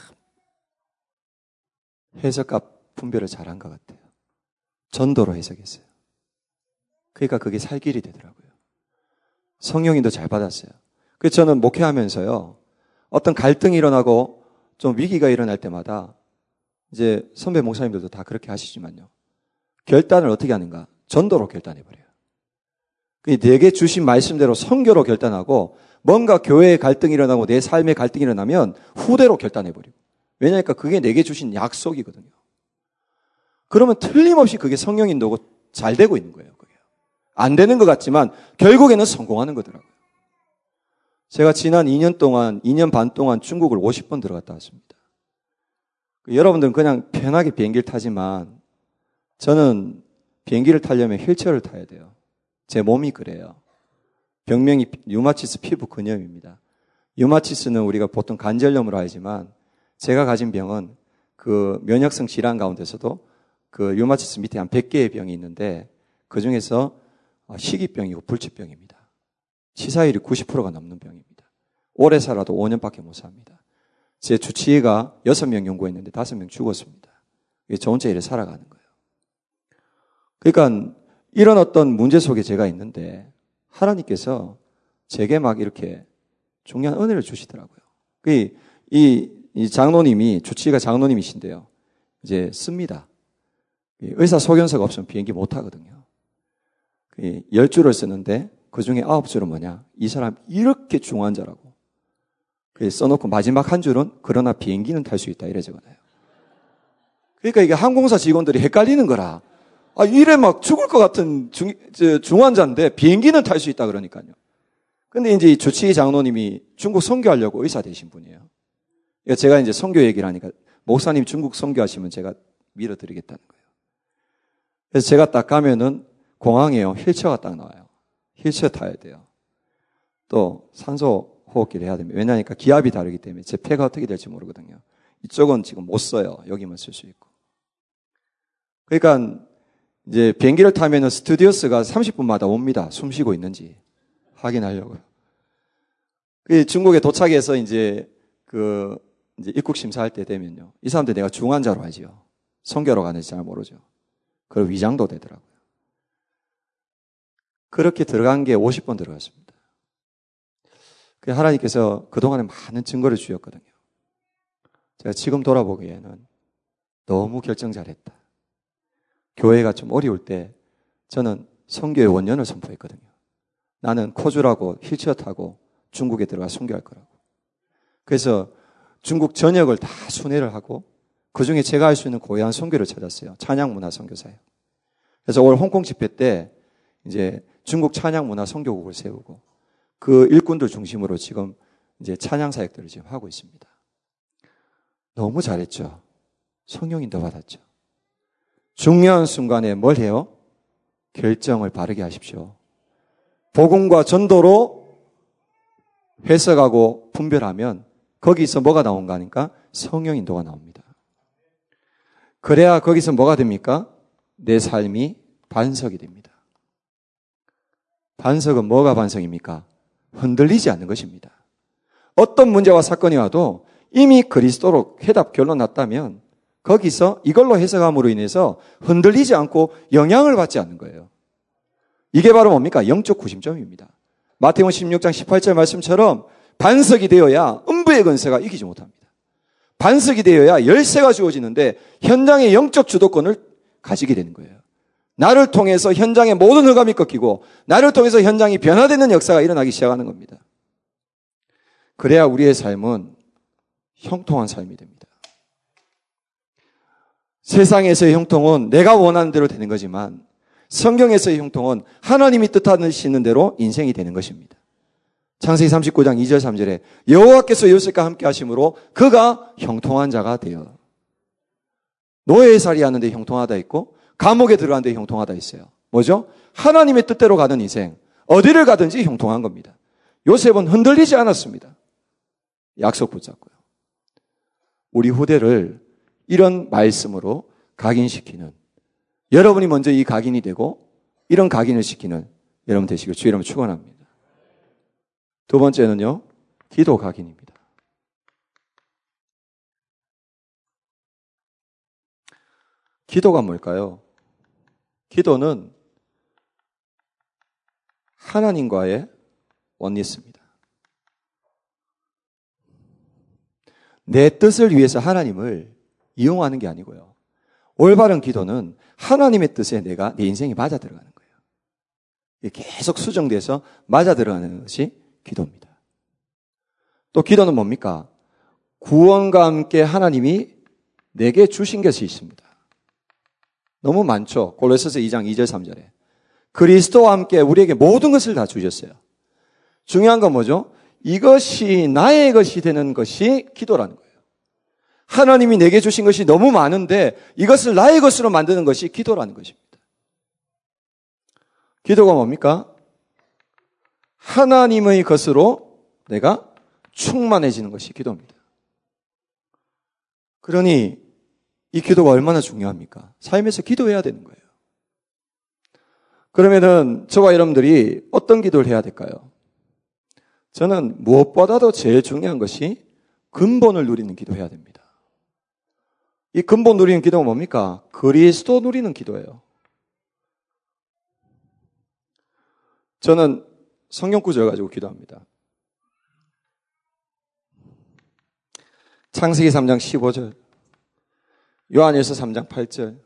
해석과 분별을 잘한 것 같아요. 전도로 해석했어요. 그러니까 그게 살 길이 되더라고요. 성령님도 잘 받았어요. 그래서 저는 목회하면서요, 어떤 갈등이 일어나고 좀 위기가 일어날 때마다 이제 선배 목사님들도 다 그렇게 하시지만요. 결단을 어떻게 하는가? 전도로 결단해버려요. 내게 주신 말씀대로 선교로 결단하고 뭔가 교회에 갈등이 일어나고 내 삶에 갈등이 일어나면 후대로 결단해버리고. 왜냐니까 그게 내게 주신 약속이거든요. 그러면 틀림없이 그게 성령 인도고 잘 되고 있는 거예요. 그게. 안 되는 것 같지만 결국에는 성공하는 거더라고요. 제가 지난 2년 반 동안 중국을 50번 들어갔다 왔습니다. 여러분들은 그냥 편하게 비행기를 타지만 저는 비행기를 타려면 휠체어를 타야 돼요. 제 몸이 그래요. 병명이 류마티스 피부 근염입니다. 류마티스는 우리가 보통 관절염으로 알지만 제가 가진 병은 그 면역성 질환 가운데서도 그 류마티스 밑에 한 100개의 병이 있는데 그 중에서 식이병이고 불치병입니다. 치사율이 90%가 넘는 병입니다. 오래 살아도 5년밖에 못 삽니다. 제 주치의가 6명 연구했는데 5명 죽었습니다. 저 혼자 이래 살아가는 거예요. 그러니까 이런 어떤 문제 속에 제가 있는데 하나님께서 제게 막 이렇게 중요한 은혜를 주시더라고요. 이 장로님이, 주치의가 장로님이신데요. 이제 씁니다. 의사 소견서가 없으면 비행기 못 타거든요. 10줄을 쓰는데 그 중에 9줄은 뭐냐? 이 사람 이렇게 중요한 자라고. 써놓고 마지막 한 줄은 그러나 비행기는 탈 수 있다 이래 적어놔요. 그러니까 이게 항공사 직원들이 헷갈리는 거라. 이래 막 죽을 것 같은 중환자인데 비행기는 탈 수 있다 그러니까요. 근데 이제 이 주치의 장로님이 중국 선교하려고 의사 되신 분이에요. 그러니까 제가 이제 선교 얘기를 하니까 목사님 중국 선교하시면 제가 밀어드리겠다는 거예요. 그래서 제가 딱 가면은 공항에요. 휠체어가 딱 나와요. 휠체어 타야 돼요. 또 산소 호흡기를 해야 됩니다. 왜냐하니까 기압이 다르기 때문에 제 폐가 어떻게 될지 모르거든요. 이쪽은 지금 못 써요. 여기만 쓸 수 있고. 그러니까 이제 비행기를 타면은 스튜디오스가 30분마다 옵니다. 숨 쉬고 있는지 확인하려고요. 중국에 도착해서 이제 입국 심사할 때 되면요. 이 사람들 내가 중환자로 하지요. 선교로 가는지 잘 모르죠. 그리고 위장도 되더라고요. 그렇게 들어간 게 50번 들어갔습니다. 하나님께서 그동안에 많은 증거를 주셨거든요. 제가 지금 돌아보기에는 너무 결정 잘했다. 교회가 좀 어려울 때 저는 선교의 원년을 선포했거든요. 나는 코주라고 휠체어 타고 중국에 들어가 선교할 거라고. 그래서 중국 전역을 다 순회를 하고 그중에 제가 할 수 있는 고유한 선교를 찾았어요. 찬양문화 선교사예요. 그래서 올 홍콩 집회 때 이제 중국 찬양문화 선교국을 세우고 그 일꾼들 중심으로 지금 이제 찬양 사역들을 지금 하고 있습니다. 너무 잘했죠. 성령인도 받았죠. 중요한 순간에 뭘 해요? 결정을 바르게 하십시오. 복음과 전도로 해석하고 분별하면 거기서 뭐가 나온가 하니까 성령 인도가 나옵니다. 그래야 거기서 뭐가 됩니까? 내 삶이 반석이 됩니다. 반석은 뭐가 반석입니까? 흔들리지 않는 것입니다. 어떤 문제와 사건이 와도 이미 그리스도로 해답 결론 났다면 거기서 이걸로 해석함으로 인해서 흔들리지 않고 영향을 받지 않는 거예요. 이게 바로 뭡니까? 영적 구심점입니다. 마태복음 16장 18절 말씀처럼 반석이 되어야 음부의 권세가 이기지 못합니다. 반석이 되어야 열쇠가 주어지는데 현장의 영적 주도권을 가지게 되는 거예요. 나를 통해서 현장의 모든 흑암이 꺾이고 나를 통해서 현장이 변화되는 역사가 일어나기 시작하는 겁니다. 그래야 우리의 삶은 형통한 삶이 됩니다. 세상에서의 형통은 내가 원하는 대로 되는 거지만 성경에서의 형통은 하나님이 뜻하시는 대로 인생이 되는 것입니다. 창세기 39장 2절 3절에 여호와께서 요셉과 함께 하심으로 그가 형통한 자가 되어. 노예의 살이 하는데 형통하다 있고 감옥에 들어가는데 형통하다 있어요. 뭐죠? 하나님의 뜻대로 가는 인생. 어디를 가든지 형통한 겁니다. 요셉은 흔들리지 않았습니다. 약속 붙잡고요. 우리 후대를 이런 말씀으로 각인시키는, 여러분이 먼저 이 각인이 되고 이런 각인을 시키는 여러분 되시길 주의 이름으로 축원합니다. 두 번째는요, 기도 각인입니다. 기도가 뭘까요? 기도는 하나님과의 원리스입니다. 내 뜻을 위해서 하나님을 이용하는 게 아니고요. 올바른 기도는 하나님의 뜻에 내 인생이 맞아 들어가는 거예요. 계속 수정돼서 맞아 들어가는 것이 기도입니다. 또 기도는 뭡니까? 구원과 함께 하나님이 내게 주신 것이 있습니다. 너무 많죠. 골로새서 2장 2절 3절에 그리스도와 함께 우리에게 모든 것을 다 주셨어요. 중요한 건 뭐죠? 이것이 나의 것이 되는 것이 기도라는 거예요. 하나님이 내게 주신 것이 너무 많은데 이것을 나의 것으로 만드는 것이 기도라는 것입니다. 기도가 뭡니까? 하나님의 것으로 내가 충만해지는 것이 기도입니다. 그러니 이 기도가 얼마나 중요합니까? 삶에서 기도해야 되는 거예요. 그러면은 저와 여러분들이 어떤 기도를 해야 될까요? 저는 무엇보다도 제일 중요한 것이 근본을 누리는 기도해야 됩니다. 이 근본 누리는 기도가 뭡니까? 그리스도 누리는 기도예요. 저는 성경 구절 가지고 기도합니다. 창세기 3장 15절, 요한일서 3장 8절.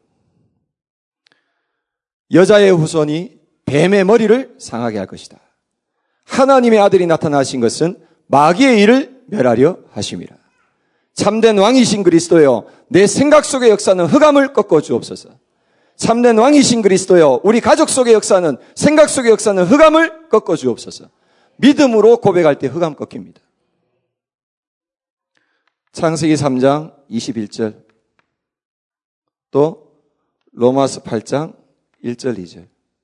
여자의 후손이 뱀의 머리를 상하게 할 것이다. 하나님의 아들이 나타나신 것은 마귀의 일을 멸하려 하심이라. 참된 왕이신 그리스도여, 내 생각 속의 역사는 흑암을 꺾어 주옵소서. 참된 왕이신 그리스도여, 우리 가족 속의 역사는, 생각 속의 역사는 흑암을 꺾어 주옵소서. 믿음으로 고백할 때 흑암 꺾입니다. 창세기 3장 21절, 또 로마서 8장 1절 2절.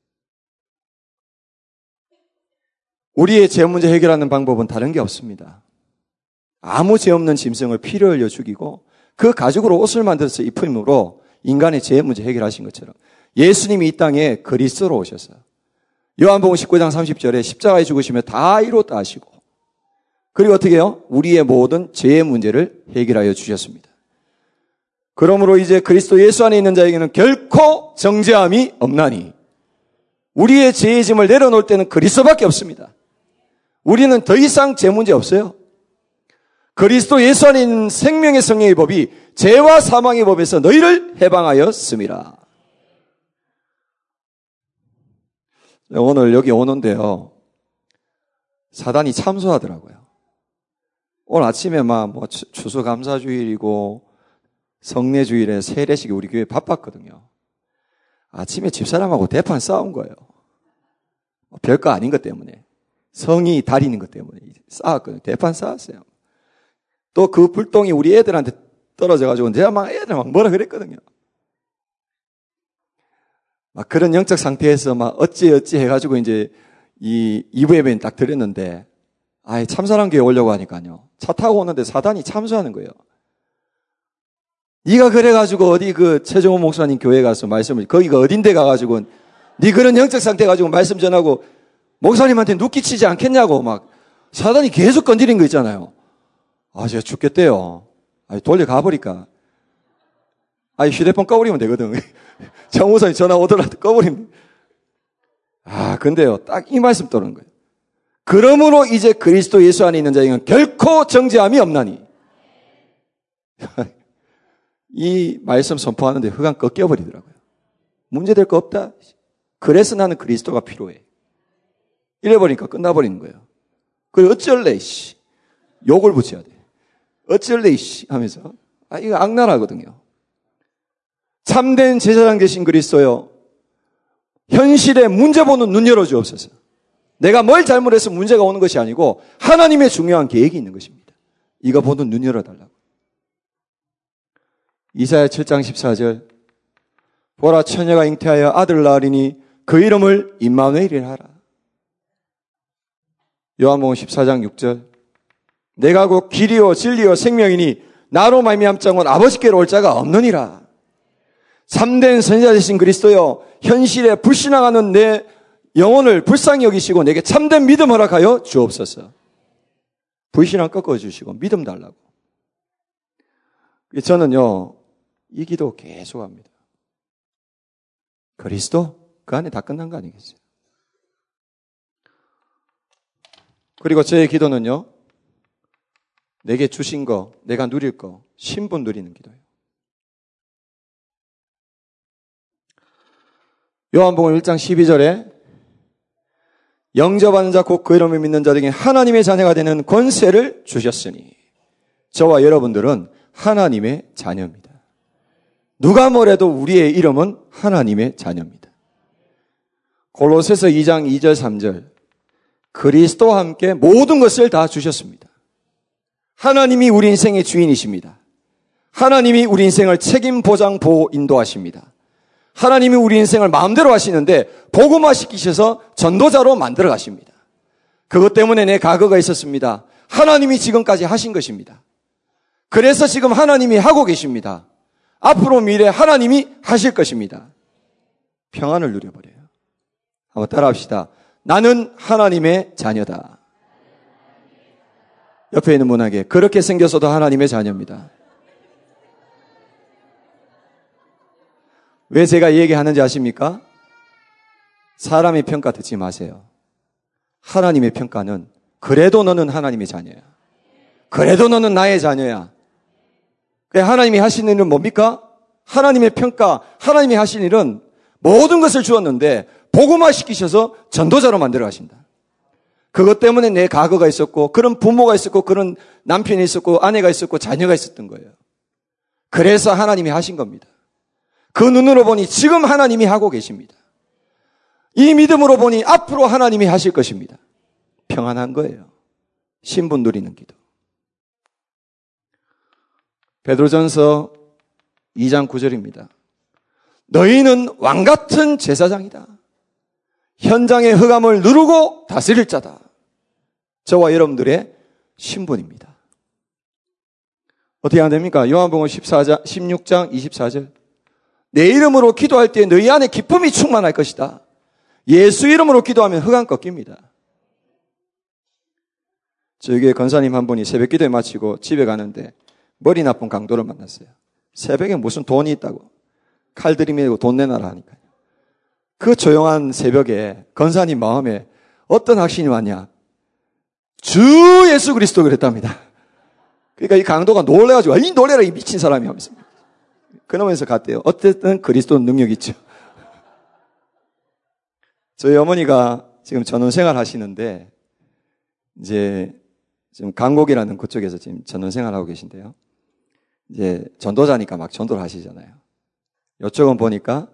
우리의 죄 문제 해결하는 방법은 다른 게 없습니다. 아무 죄 없는 짐승을 피를 흘려 죽이고 그 가죽으로 옷을 만들어서 입힘으로 인간의 죄 문제 해결하신 것처럼 예수님이 이 땅에 그리스도로 오셔서 요한복음 19장 30절에 십자가에 죽으시며 다 이뤘다 하시고, 그리고 어떻게 해요? 우리의 모든 죄의 문제를 해결하여 주셨습니다. 그러므로 이제 그리스도 예수 안에 있는 자에게는 결코 정죄함이 없나니, 우리의 죄의 짐을 내려놓을 때는 그리스도밖에 없습니다. 우리는 더 이상 죄 문제 없어요. 그리스도 예수 안에 있는 생명의 성령의 법이 죄와 사망의 법에서 너희를 해방하였습니다. 오늘 여기 오는데요, 사단이 참소하더라고요. 오늘 아침에 막 추수감사주일이고 성례주일에 세례식이 우리 교회 바빴거든요. 아침에 집사람하고 대판 싸운 거예요. 별거 아닌 것 때문에, 성이 다리는 것 때문에 싸웠거든요. 대판 싸웠어요. 또 그 불똥이 우리 애들한테 떨어져가지고 내가 막 애들 막 뭐라 그랬거든요. 막 그런 영적 상태에서 막 어찌 해가지고 이제 이 2부 예배는 딱 드렸는데, 아예 참사랑 교회 오려고 하니까요, 차 타고 오는데 사단이 참수하는 거예요. 네가 그래가지고 어디 그 최정호 목사님 교회 가서 말씀을, 거기가 어딘데 가가지고 네 그런 영적 상태 가지고 말씀 전하고 목사님한테 눕기치지 않겠냐고 막 사단이 계속 건드린 거 있잖아요. 아, 제가 죽겠대요. 아니, 돌려가버릴까. 아니, 휴대폰 꺼버리면 되거든. 정우선이 전화 오더라도 꺼버리면. 아, 근데요, 딱 이 말씀 떠오르는 거예요. 그러므로 이제 그리스도 예수 안에 있는 자에게는 결코 정죄함이 없나니. 이 말씀 선포하는데 흑암 꺾여버리더라고요. 문제될 거 없다. 그래서 나는 그리스도가 필요해. 이래버리니까 끝나버리는 거예요. 그래, 어쩔래, 씨. 욕을 붙여야 돼. 어쩔래, 씨. 하면서. 아, 이거 악랄하거든요. 참된 제사장 되신 그리스도요, 현실에 문제 보는 눈 열어주옵소서. 내가 뭘 잘못해서 문제가 오는 것이 아니고 하나님의 중요한 계획이 있는 것입니다. 이거 보는 눈 열어달라고. 이사야 7장 14절, 보라, 처녀가 잉태하여 아들을 낳으리니 그 이름을 임마누엘이라 하라. 요한복음 14장 6절, 내가 곧 길이요 진리요 생명이니 나로 말미암 자는 아버지께로 올 자가 없느니라. 참된 선지자 되신 그리스도여, 현실에 불신앙하는 내 영혼을 불쌍히 여기시고 내게 참된 믿음 허락하여 주옵소서. 불신앙 꺾어주시고 믿음 달라고. 저는요, 이 기도 계속합니다. 그리스도? 그 안에 다 끝난 거 아니겠어요? 그리고 저의 기도는요, 내게 주신 거, 내가 누릴 거, 신분 누리는 기도예요. 요한복음 1장 12절에 영접하는 자 곧 그 이름을 믿는 자들에게 하나님의 자녀가 되는 권세를 주셨으니, 저와 여러분들은 하나님의 자녀입니다. 누가 뭐래도 우리의 이름은 하나님의 자녀입니다. 골로새서 2장 2절 3절, 그리스도와 함께 모든 것을 다 주셨습니다. 하나님이 우리 인생의 주인이십니다. 하나님이 우리 인생을 책임, 보장, 보호, 인도하십니다. 하나님이 우리 인생을 마음대로 하시는데 복음화시키셔서 전도자로 만들어 가십니다. 그것 때문에 내 과거가 있었습니다. 하나님이 지금까지 하신 것입니다. 그래서 지금 하나님이 하고 계십니다. 앞으로 미래 하나님이 하실 것입니다. 평안을 누려버려요. 한번 따라합시다. 나는 하나님의 자녀다. 옆에 있는 분에게 그렇게 생겼어도 하나님의 자녀입니다. 왜 제가 이 얘기하는지 아십니까? 사람의 평가 듣지 마세요. 하나님의 평가는 그래도 너는 하나님의 자녀야. 그래도 너는 나의 자녀야. 하나님이 하신 일은 뭡니까? 하나님의 평가, 하나님이 하신 일은 모든 것을 주었는데 복음화시키셔서 전도자로 만들어 가신다. 그것 때문에 내 과거가 있었고 그런 부모가 있었고 그런 남편이 있었고 아내가 있었고 자녀가 있었던 거예요. 그래서 하나님이 하신 겁니다. 그 눈으로 보니 지금 하나님이 하고 계십니다. 이 믿음으로 보니 앞으로 하나님이 하실 것입니다. 평안한 거예요. 신분 누리는 기도. 베드로전서 2장 9절입니다. 너희는 왕같은 제사장이다. 현장의 흑암을 누르고 다스릴 자다. 저와 여러분들의 신분입니다. 어떻게 하면 됩니까? 요한복음 16장 24절. 내 이름으로 기도할 때 너희 안에 기쁨이 충만할 것이다. 예수 이름으로 기도하면 흑암 꺾입니다. 저에게 권사님 한 분이 새벽 기도에 마치고 집에 가는데 머리 나쁜 강도를 만났어요. 새벽에 무슨 돈이 있다고 칼 들이밀고 돈 내놔라 하니까요. 그 조용한 새벽에 권사님 마음에 어떤 확신이 왔냐? 주 예수 그리스도 그랬답니다. 그러니까 이 강도가 놀래가지고 이 놀래라 이 미친 사람이 하면서 그러면서 갔대요. 어쨌든 그리스도는 능력 있죠. 저희 어머니가 지금 전원생활 하시는데 이제 지금 강곡이라는 그쪽에서 지금 전원생활 하고 계신데요. 이제 전도자니까 막 전도를 하시잖아요. 이쪽은 보니까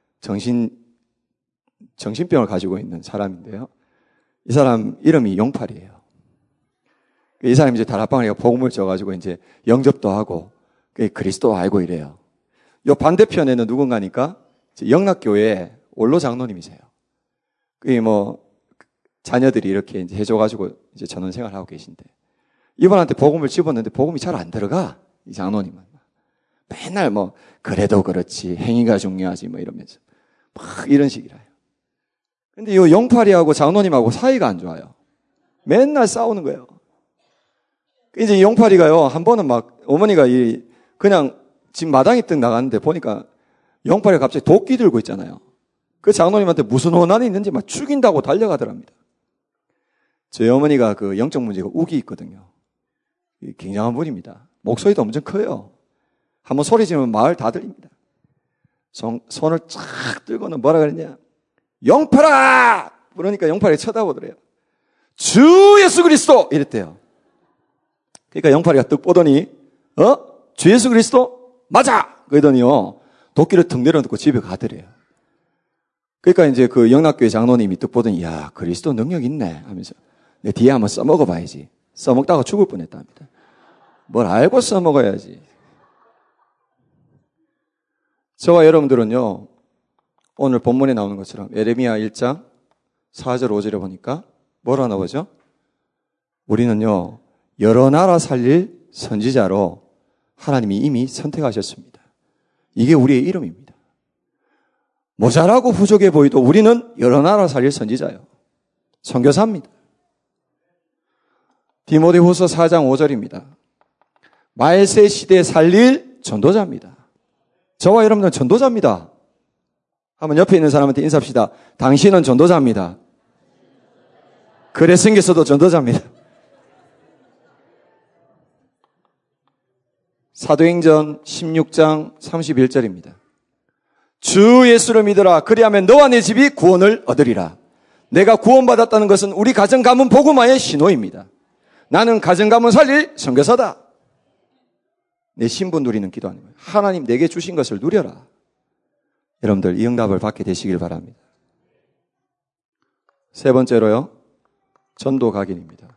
정신병을 가지고 있는 사람인데요. 이 사람 이름이 용팔이에요. 이 사람이 이제 다락방에 복음을 줘가지고 이제 영접도 하고 그리스도 알고 이래요. 요 반대편에는 누군가니까 영락교회 원로 장로님이세요. 그게 뭐 자녀들이 이렇게 이제 해줘가지고 이제 전원생활 하고 계신데 이분한테 복음을 집었는데 복음이 잘 안 들어가. 이 장로님은 맨날 뭐 그래도 그렇지 행위가 중요하지 뭐 이러면서 막 이런 식이라요. 근데 이 영팔이하고 장로님하고 사이가 안 좋아요. 맨날 싸우는 거예요. 이제 이 영팔이가요 한 번은 막 어머니가 그냥 집 마당에 뜩 나갔는데 보니까 영팔이가 갑자기 도끼 들고 있잖아요. 그 장로님한테 무슨 원한이 있는지 막 죽인다고 달려가더랍니다. 저희 어머니가 그 영적 문제가 욱이 있거든요. 굉장한 분입니다. 목소리도 엄청 커요. 한번 소리 지르면 마을 다 들립니다. 손을 쫙 들고는 뭐라 그랬냐? 영팔아! 그러니까 영팔이 쳐다보더래요. 주 예수 그리스도! 이랬대요. 그러니까 영팔이가 뜩 보더니 주 예수 그리스도? 맞아! 그러더니요. 도끼를 턱 내려놓고 집에 가더래요. 그러니까 이제 그 영락교회 장로님이 뜩 보더니 야 그리스도 능력 있네 하면서 내 뒤에 한번 써먹어봐야지. 써먹다가 죽을 뻔했답니다. 뭘 알고 써먹어야지. 저와 여러분들은요. 오늘 본문에 나오는 것처럼 예레미야 1장 4절 5절에 보니까 뭐라 나오죠? 우리는요. 여러 나라 살릴 선지자로 하나님이 이미 선택하셨습니다. 이게 우리의 이름입니다. 모자라고 부족해 보이도 우리는 여러 나라 살릴 선지자예요. 선교사입니다. 디모데후서 4장 5절입니다. 말세 시대에 살릴 전도자입니다. 저와 여러분은 전도자입니다. 한번 옆에 있는 사람한테 인사합시다. 당신은 전도자입니다. 그래 생겼어도 전도자입니다. 사도행전 16장 31절입니다. 주 예수를 믿으라. 그리하면 너와 내 집이 구원을 얻으리라. 내가 구원받았다는 것은 우리 가정 가문 복음화의 신호입니다. 나는 가정 가문 살릴 선교사다. 내 신분 누리는 기도 아닙니다. 하나님 내게 주신 것을 누려라. 여러분들 이 응답을 받게 되시길 바랍니다. 세 번째로요. 전도 각인입니다.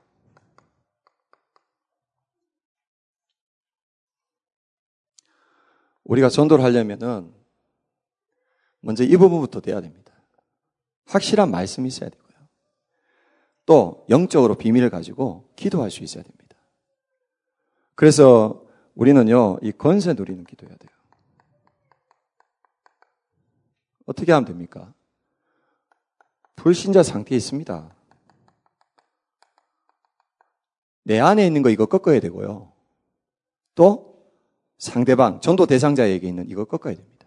우리가 전도를 하려면은 먼저 이 부분부터 돼야 됩니다. 확실한 말씀이 있어야 되고요. 또 영적으로 비밀을 가지고 기도할 수 있어야 됩니다. 그래서 우리는요, 이 권세 누리는 기도해야 돼요. 어떻게 하면 됩니까? 불신자 상태에 있습니다. 내 안에 있는 거 이거 꺾어야 되고요. 또 상대방, 전도 대상자에게 있는 이거 꺾어야 됩니다.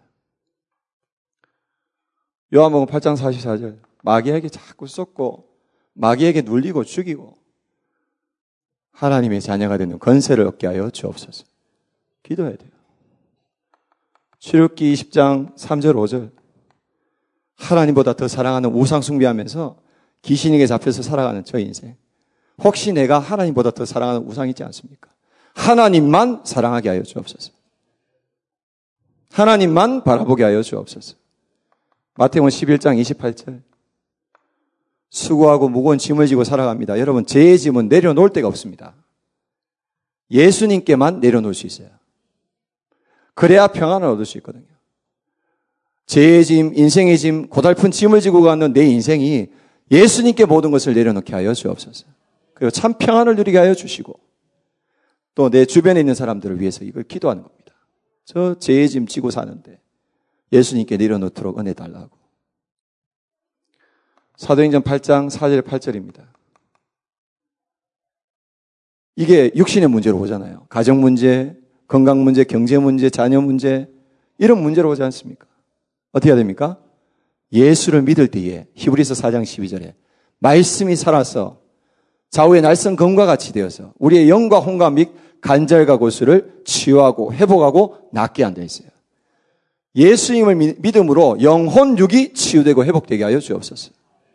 요한복음 8장 44절 마귀에게 자꾸 쏟고 마귀에게 눌리고 죽이고 하나님의 자녀가 되는 권세를 얻게 하여 주옵소서. 기도해야 돼요. 출애굽기 20장 3절 5절 하나님보다 더 사랑하는 우상 숭배하면서 귀신에게 잡혀서 살아가는 저 인생. 혹시 내가 하나님보다 더 사랑하는 우상이 있지 않습니까? 하나님만 사랑하게 하여 주옵소서. 하나님만 바라보게 하여 주옵소서. 마태복음 11장 28절 수고하고 무거운 짐을 지고 살아갑니다. 여러분, 제 짐은 내려놓을 데가 없습니다. 예수님께만 내려놓을 수 있어요. 그래야 평안을 얻을 수 있거든요. 제 짐, 인생의 짐, 고달픈 짐을 지고 가는 내 인생이 예수님께 모든 것을 내려놓게 하여 주옵소서. 그리고 참 평안을 누리게 하여 주시고 또 내 주변에 있는 사람들을 위해서 이걸 기도하는 겁니다. 저 제 짐 지고 사는데 예수님께 내려놓도록 은혜 달라고. 사도행전 8장 4절 8절입니다. 이게 육신의 문제로 오잖아요. 가정 문제, 건강 문제, 경제 문제, 자녀 문제 이런 문제로 오지 않습니까? 어떻게 해야 됩니까? 예수를 믿을 때에 히브리서 4장 12절에 말씀이 살아서 좌우의 날선 검과 같이 되어서 우리의 영과 혼과 및 관절과 골수를 치유하고 회복하고 낫게 한다 했어요. 예수님을 믿음으로 영혼 육이 치유되고 회복되게 하여 주옵소서.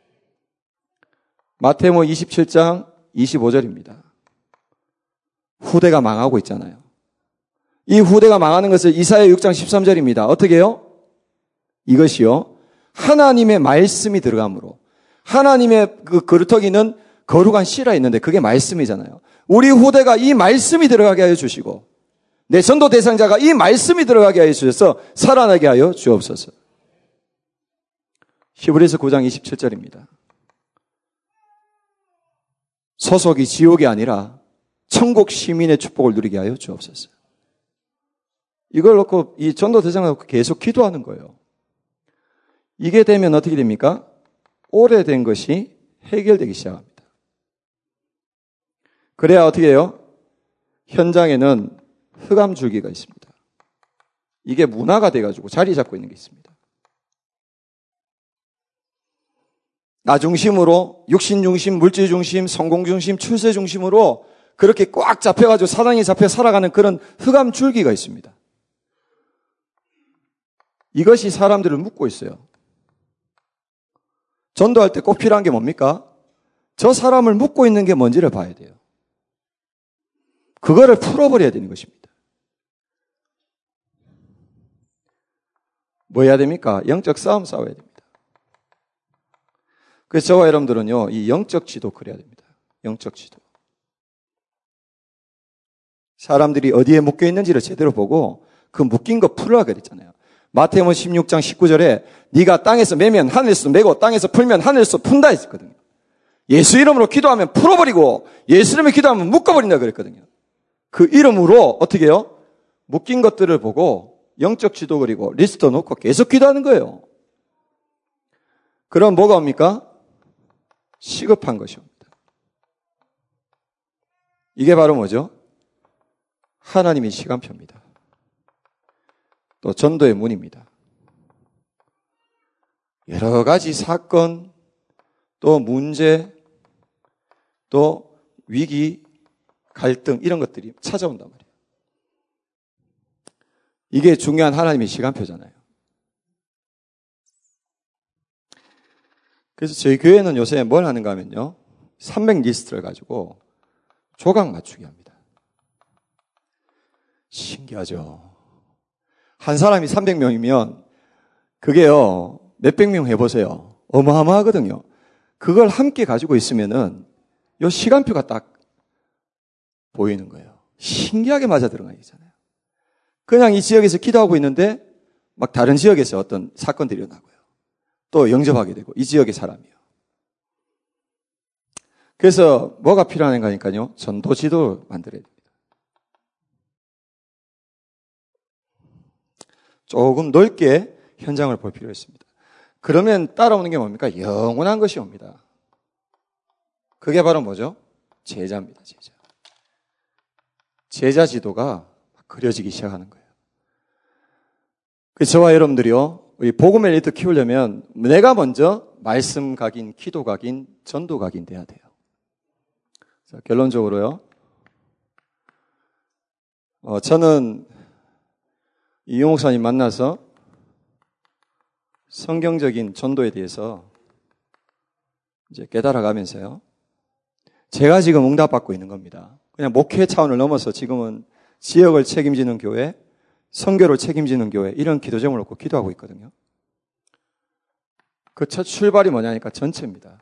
마태복음 27장 25절입니다. 후대가 망하고 있잖아요. 이 후대가 망하는 것을 이사야 6장 13절입니다. 어떻게 해요? 이것이요. 하나님의 말씀이 들어감으로 하나님의 그 그루터기는 거룩한 씨라 있는데 그게 말씀이잖아요. 우리 후대가 이 말씀이 들어가게 하여 주시고 내 전도 대상자가 이 말씀이 들어가게 하여 주셔서 살아나게 하여 주옵소서. 히브리서 9장 27절입니다. 소속이 지옥이 아니라 천국 시민의 축복을 누리게 하여 주옵소서. 이걸 놓고 이 전도 대상을 놓고 계속 기도하는 거예요. 이게 되면 어떻게 됩니까? 오래된 것이 해결되기 시작합니다. 그래야 어떻게 해요? 현장에는 흑암 줄기가 있습니다. 이게 문화가 돼가지고 자리 잡고 있는 게 있습니다. 나 중심으로, 육신 중심, 물질 중심, 성공 중심, 출세 중심으로 그렇게 꽉 잡혀가지고 사랑이 잡혀 살아가는 그런 흑암 줄기가 있습니다. 이것이 사람들을 묶고 있어요. 전도할 때 꼭 필요한 게 뭡니까? 저 사람을 묶고 있는 게 뭔지를 봐야 돼요. 그거를 풀어버려야 되는 것입니다. 뭐 해야 됩니까? 영적 싸움 싸워야 됩니다. 그래서 저와 여러분들은요, 이 영적 지도 그래야 됩니다. 영적 지도. 사람들이 어디에 묶여 있는지를 제대로 보고 그 묶인 거 풀어야 그랬잖아요. 마태복음 16장 19절에 네가 땅에서 매면 하늘에서 매고 땅에서 풀면 하늘에서 푼다 했거든요. 예수 이름으로 기도하면 풀어버리고 예수 이름으로 기도하면 묶어버린다 그랬거든요. 그 이름으로 어떻게 해요? 묶인 것들을 보고 영적 지도 그리고 리스트 놓고 계속 기도하는 거예요. 그럼 뭐가 옵니까? 시급한 것이 옵니다. 이게 바로 뭐죠? 하나님의 시간표입니다. 또 전도의 문입니다. 여러 가지 사건, 또 문제, 또 위기, 갈등 이런 것들이 찾아온단 말이에요. 이게 중요한 하나님의 시간표잖아요. 그래서 저희 교회는 요새 뭘 하는가 하면요. 300 리스트를 가지고 조각 맞추기 합니다. 신기하죠. 한 사람이 300명이면 그게요. 몇백 명 해보세요. 어마어마하거든요. 그걸 함께 가지고 있으면은 요 시간표가 딱 보이는 거예요. 신기하게 맞아 들어가잖아요. 그냥 이 지역에서 기도하고 있는데 막 다른 지역에서 어떤 사건들이 일어나고요. 또 영접하게 되고 이 지역의 사람이요. 그래서 뭐가 필요한가 하니까요. 전도 지도를 만들어야 됩니다. 조금 넓게 현장을 볼 필요가 있습니다. 그러면 따라오는 게 뭡니까? 영원한 것이 옵니다. 그게 바로 뭐죠? 제자입니다. 제자. 제자 지도가 그려지기 시작하는 거예요. 그래서 저와 여러분들이요, 우리 복음의 엘리트 키우려면 내가 먼저 말씀 각인, 기도 각인, 전도 각인 돼야 돼요. 자, 결론적으로요, 저는 이용 목사님 만나서 성경적인 전도에 대해서 이제 깨달아가면서요, 제가 지금 응답받고 있는 겁니다. 그냥 목회 차원을 넘어서 지금은 지역을 책임지는 교회, 선교를 책임지는 교회, 이런 기도 제목을 놓고 기도하고 있거든요. 그 첫 출발이 뭐냐니까 전체입니다.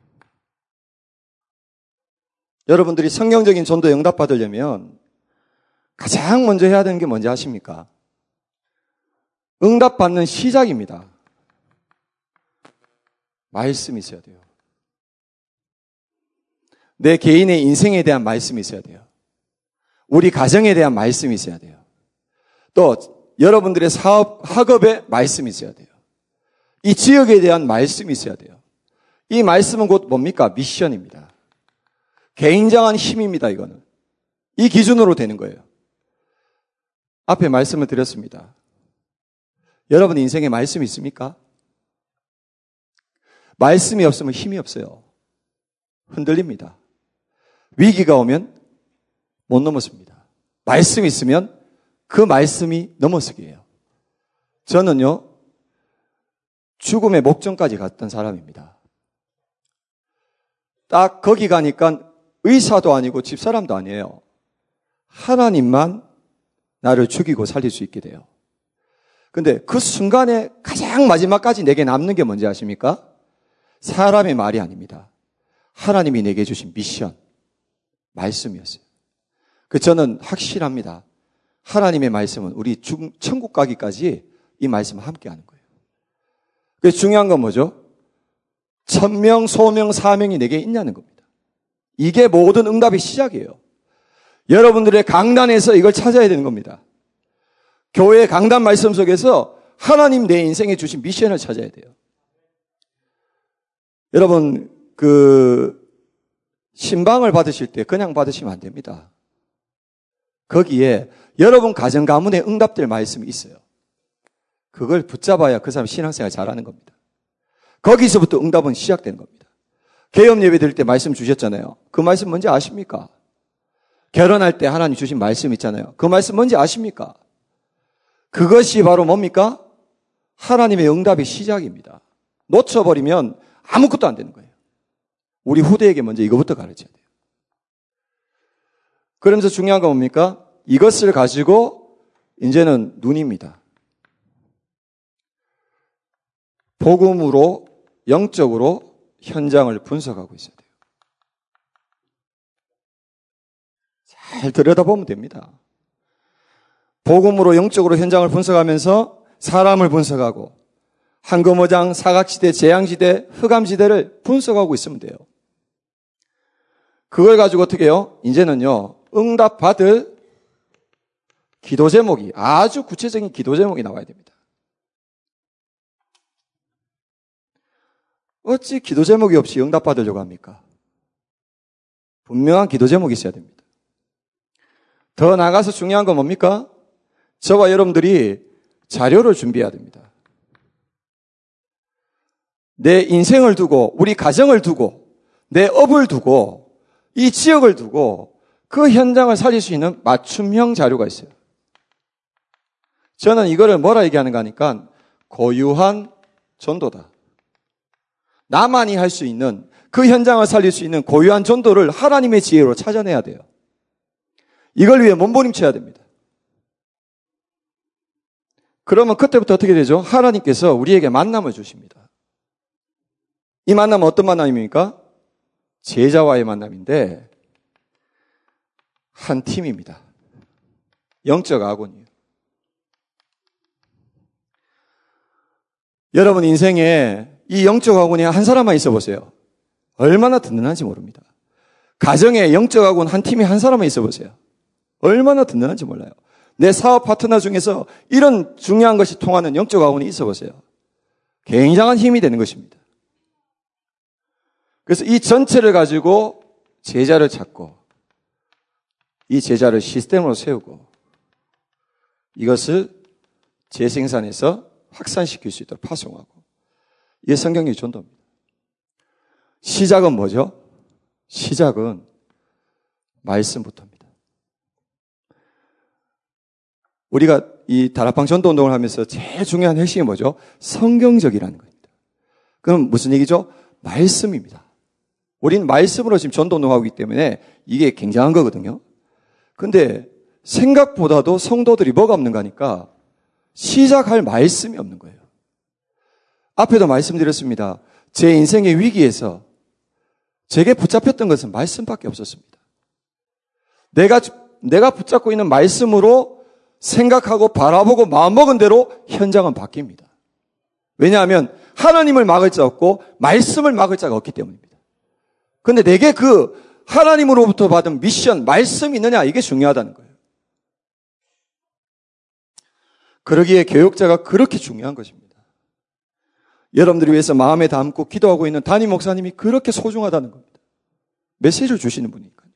여러분들이 성경적인 전도에 응답받으려면 가장 먼저 해야 되는 게 뭔지 아십니까? 응답받는 시작입니다. 말씀이 있어야 돼요. 내 개인의 인생에 대한 말씀이 있어야 돼요. 우리 가정에 대한 말씀이 있어야 돼요. 또 여러분들의 사업, 학업에 말씀이 있어야 돼요. 이 지역에 대한 말씀이 있어야 돼요. 이 말씀은 곧 뭡니까? 미션입니다. 굉장한 힘입니다, 이거는. 이 기준으로 되는 거예요. 앞에 말씀을 드렸습니다. 여러분 인생에 말씀이 있습니까? 말씀이 없으면 힘이 없어요. 흔들립니다. 위기가 오면 못 넘어섭니다. 말씀이 있으면 그 말씀이 넘어서기예요. 저는요, 죽음의 목전까지 갔던 사람입니다. 딱 거기 가니까 의사도 아니고 집사람도 아니에요. 하나님만 나를 죽이고 살릴 수 있게 돼요. 근데 그 순간에 가장 마지막까지 내게 남는 게 뭔지 아십니까? 사람의 말이 아닙니다. 하나님이 내게 주신 미션, 말씀이었어요. 저는 확실합니다. 하나님의 말씀은 우리 천국 가기까지 이 말씀을 함께 하는 거예요. 그래서 중요한 건 뭐죠? 천명, 소명, 사명이 내게 있냐는 겁니다. 이게 모든 응답의 시작이에요. 여러분들의 강단에서 이걸 찾아야 되는 겁니다. 교회 강단 말씀 속에서 하나님 내 인생에 주신 미션을 찾아야 돼요. 여러분, 신방을 받으실 때 그냥 받으시면 안 됩니다. 거기에 여러분 가정 가문에 응답될 말씀이 있어요. 그걸 붙잡아야 그 사람 신앙생활 잘하는 겁니다. 거기서부터 응답은 시작되는 겁니다. 개업 예배 드릴 때 말씀 주셨잖아요. 그 말씀 뭔지 아십니까? 결혼할 때 하나님 주신 말씀 있잖아요. 그 말씀 뭔지 아십니까? 그것이 바로 뭡니까? 하나님의 응답의 시작입니다. 놓쳐버리면 아무것도 안 되는 거예요. 우리 후대에게 먼저 이거부터 가르쳐야 돼요. 그러면서 중요한 건 뭡니까? 이것을 가지고 이제는 눈입니다. 복음으로 영적으로 현장을 분석하고 있어야 돼요. 잘 들여다보면 됩니다. 복음으로 영적으로 현장을 분석하면서 사람을 분석하고 한거모장, 사각지대, 재앙지대, 흑암지대를 분석하고 있으면 돼요. 그걸 가지고 어떻게 해요? 이제는요, 응답받을 기도 제목이, 아주 구체적인 기도 제목이 나와야 됩니다. 어찌 기도 제목이 없이 응답받으려고 합니까? 분명한 기도 제목이 있어야 됩니다. 더 나아가서 중요한 건 뭡니까? 저와 여러분들이 자료를 준비해야 됩니다. 내 인생을 두고, 우리 가정을 두고, 내 업을 두고, 이 지역을 두고 그 현장을 살릴 수 있는 맞춤형 자료가 있어요. 저는 이거를 뭐라 얘기하는가 하니까 고유한 전도다. 나만이 할 수 있는 그 현장을 살릴 수 있는 고유한 전도를 하나님의 지혜로 찾아내야 돼요. 이걸 위해 몸부림쳐야 됩니다. 그러면 그때부터 어떻게 되죠? 하나님께서 우리에게 만남을 주십니다. 이 만남은 어떤 만남입니까? 제자와의 만남인데 한 팀입니다. 영적 아군이에요. 여러분 인생에 이 영적 아군이 한 사람만 있어 보세요. 얼마나 든든한지 모릅니다. 가정에 영적 아군 한 팀이 한 사람만 있어 보세요. 얼마나 든든한지 몰라요. 내 사업 파트너 중에서 이런 중요한 것이 통하는 영적 아군이 있어 보세요. 굉장한 힘이 되는 것입니다. 그래서 이 전체를 가지고 제자를 찾고 이 제자를 시스템으로 세우고 이것을 재생산해서 확산시킬 수 있도록 파송하고, 이게 성경의 전도입니다. 시작은 뭐죠? 시작은 말씀부터입니다. 우리가 이 다락방 전도 운동을 하면서 제일 중요한 핵심이 뭐죠? 성경적이라는 겁니다. 그럼 무슨 얘기죠? 말씀입니다. 우리는 말씀으로 지금 전도 운동하고 있기 때문에 이게 굉장한 거거든요. 근데 생각보다도 성도들이 뭐가 없는가 하니까 시작할 말씀이 없는 거예요. 앞에도 말씀드렸습니다. 제 인생의 위기에서 제게 붙잡혔던 것은 말씀밖에 없었습니다. 내가 붙잡고 있는 말씀으로 생각하고 바라보고 마음먹은 대로 현장은 바뀝니다. 왜냐하면 하나님을 막을 자 없고 말씀을 막을 자가 없기 때문입니다. 그런데 내게 그 하나님으로부터 받은 미션, 말씀이 있느냐, 이게 중요하다는 거예요. 그러기에 교육자가 그렇게 중요한 것입니다. 여러분들을 위해서 마음에 담고 기도하고 있는 담임 목사님이 그렇게 소중하다는 겁니다. 메시지를 주시는 분이니까요.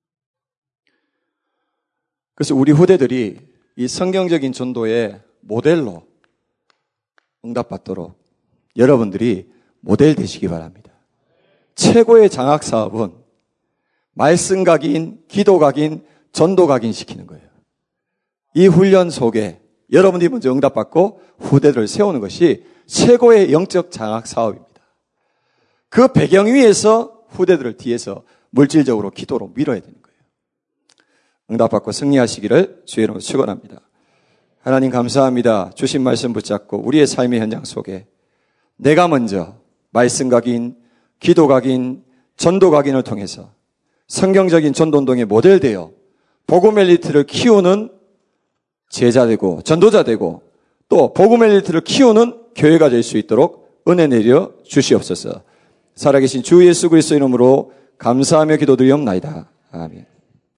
그래서 우리 후대들이 이 성경적인 전도의 모델로 응답받도록 여러분들이 모델 되시기 바랍니다. 최고의 장학 사업은 말씀 각인, 기도 각인, 전도 각인 시키는 거예요. 이 훈련 속에 여러분들이 먼저 응답받고 후대들을 세우는 것이 최고의 영적 장학 사업입니다. 그 배경 위에서 후대들을 뒤에서 물질적으로 기도로 밀어야 되는 거예요. 응답받고 승리하시기를 주의 이름으로 축원합니다. 하나님 감사합니다. 주신 말씀 붙잡고 우리의 삶의 현장 속에 내가 먼저 말씀 각인, 기도 각인, 전도 각인을 통해서 성경적인 전도운동의 모델되어 복음 엘리트를 키우는 제자 되고 전도자 되고 또 복음 엘리트를 키우는 교회가 될 수 있도록 은혜 내려 주시옵소서. 살아계신 주 예수 그리스도 이름으로 감사하며 기도드리옵나이다. 아멘.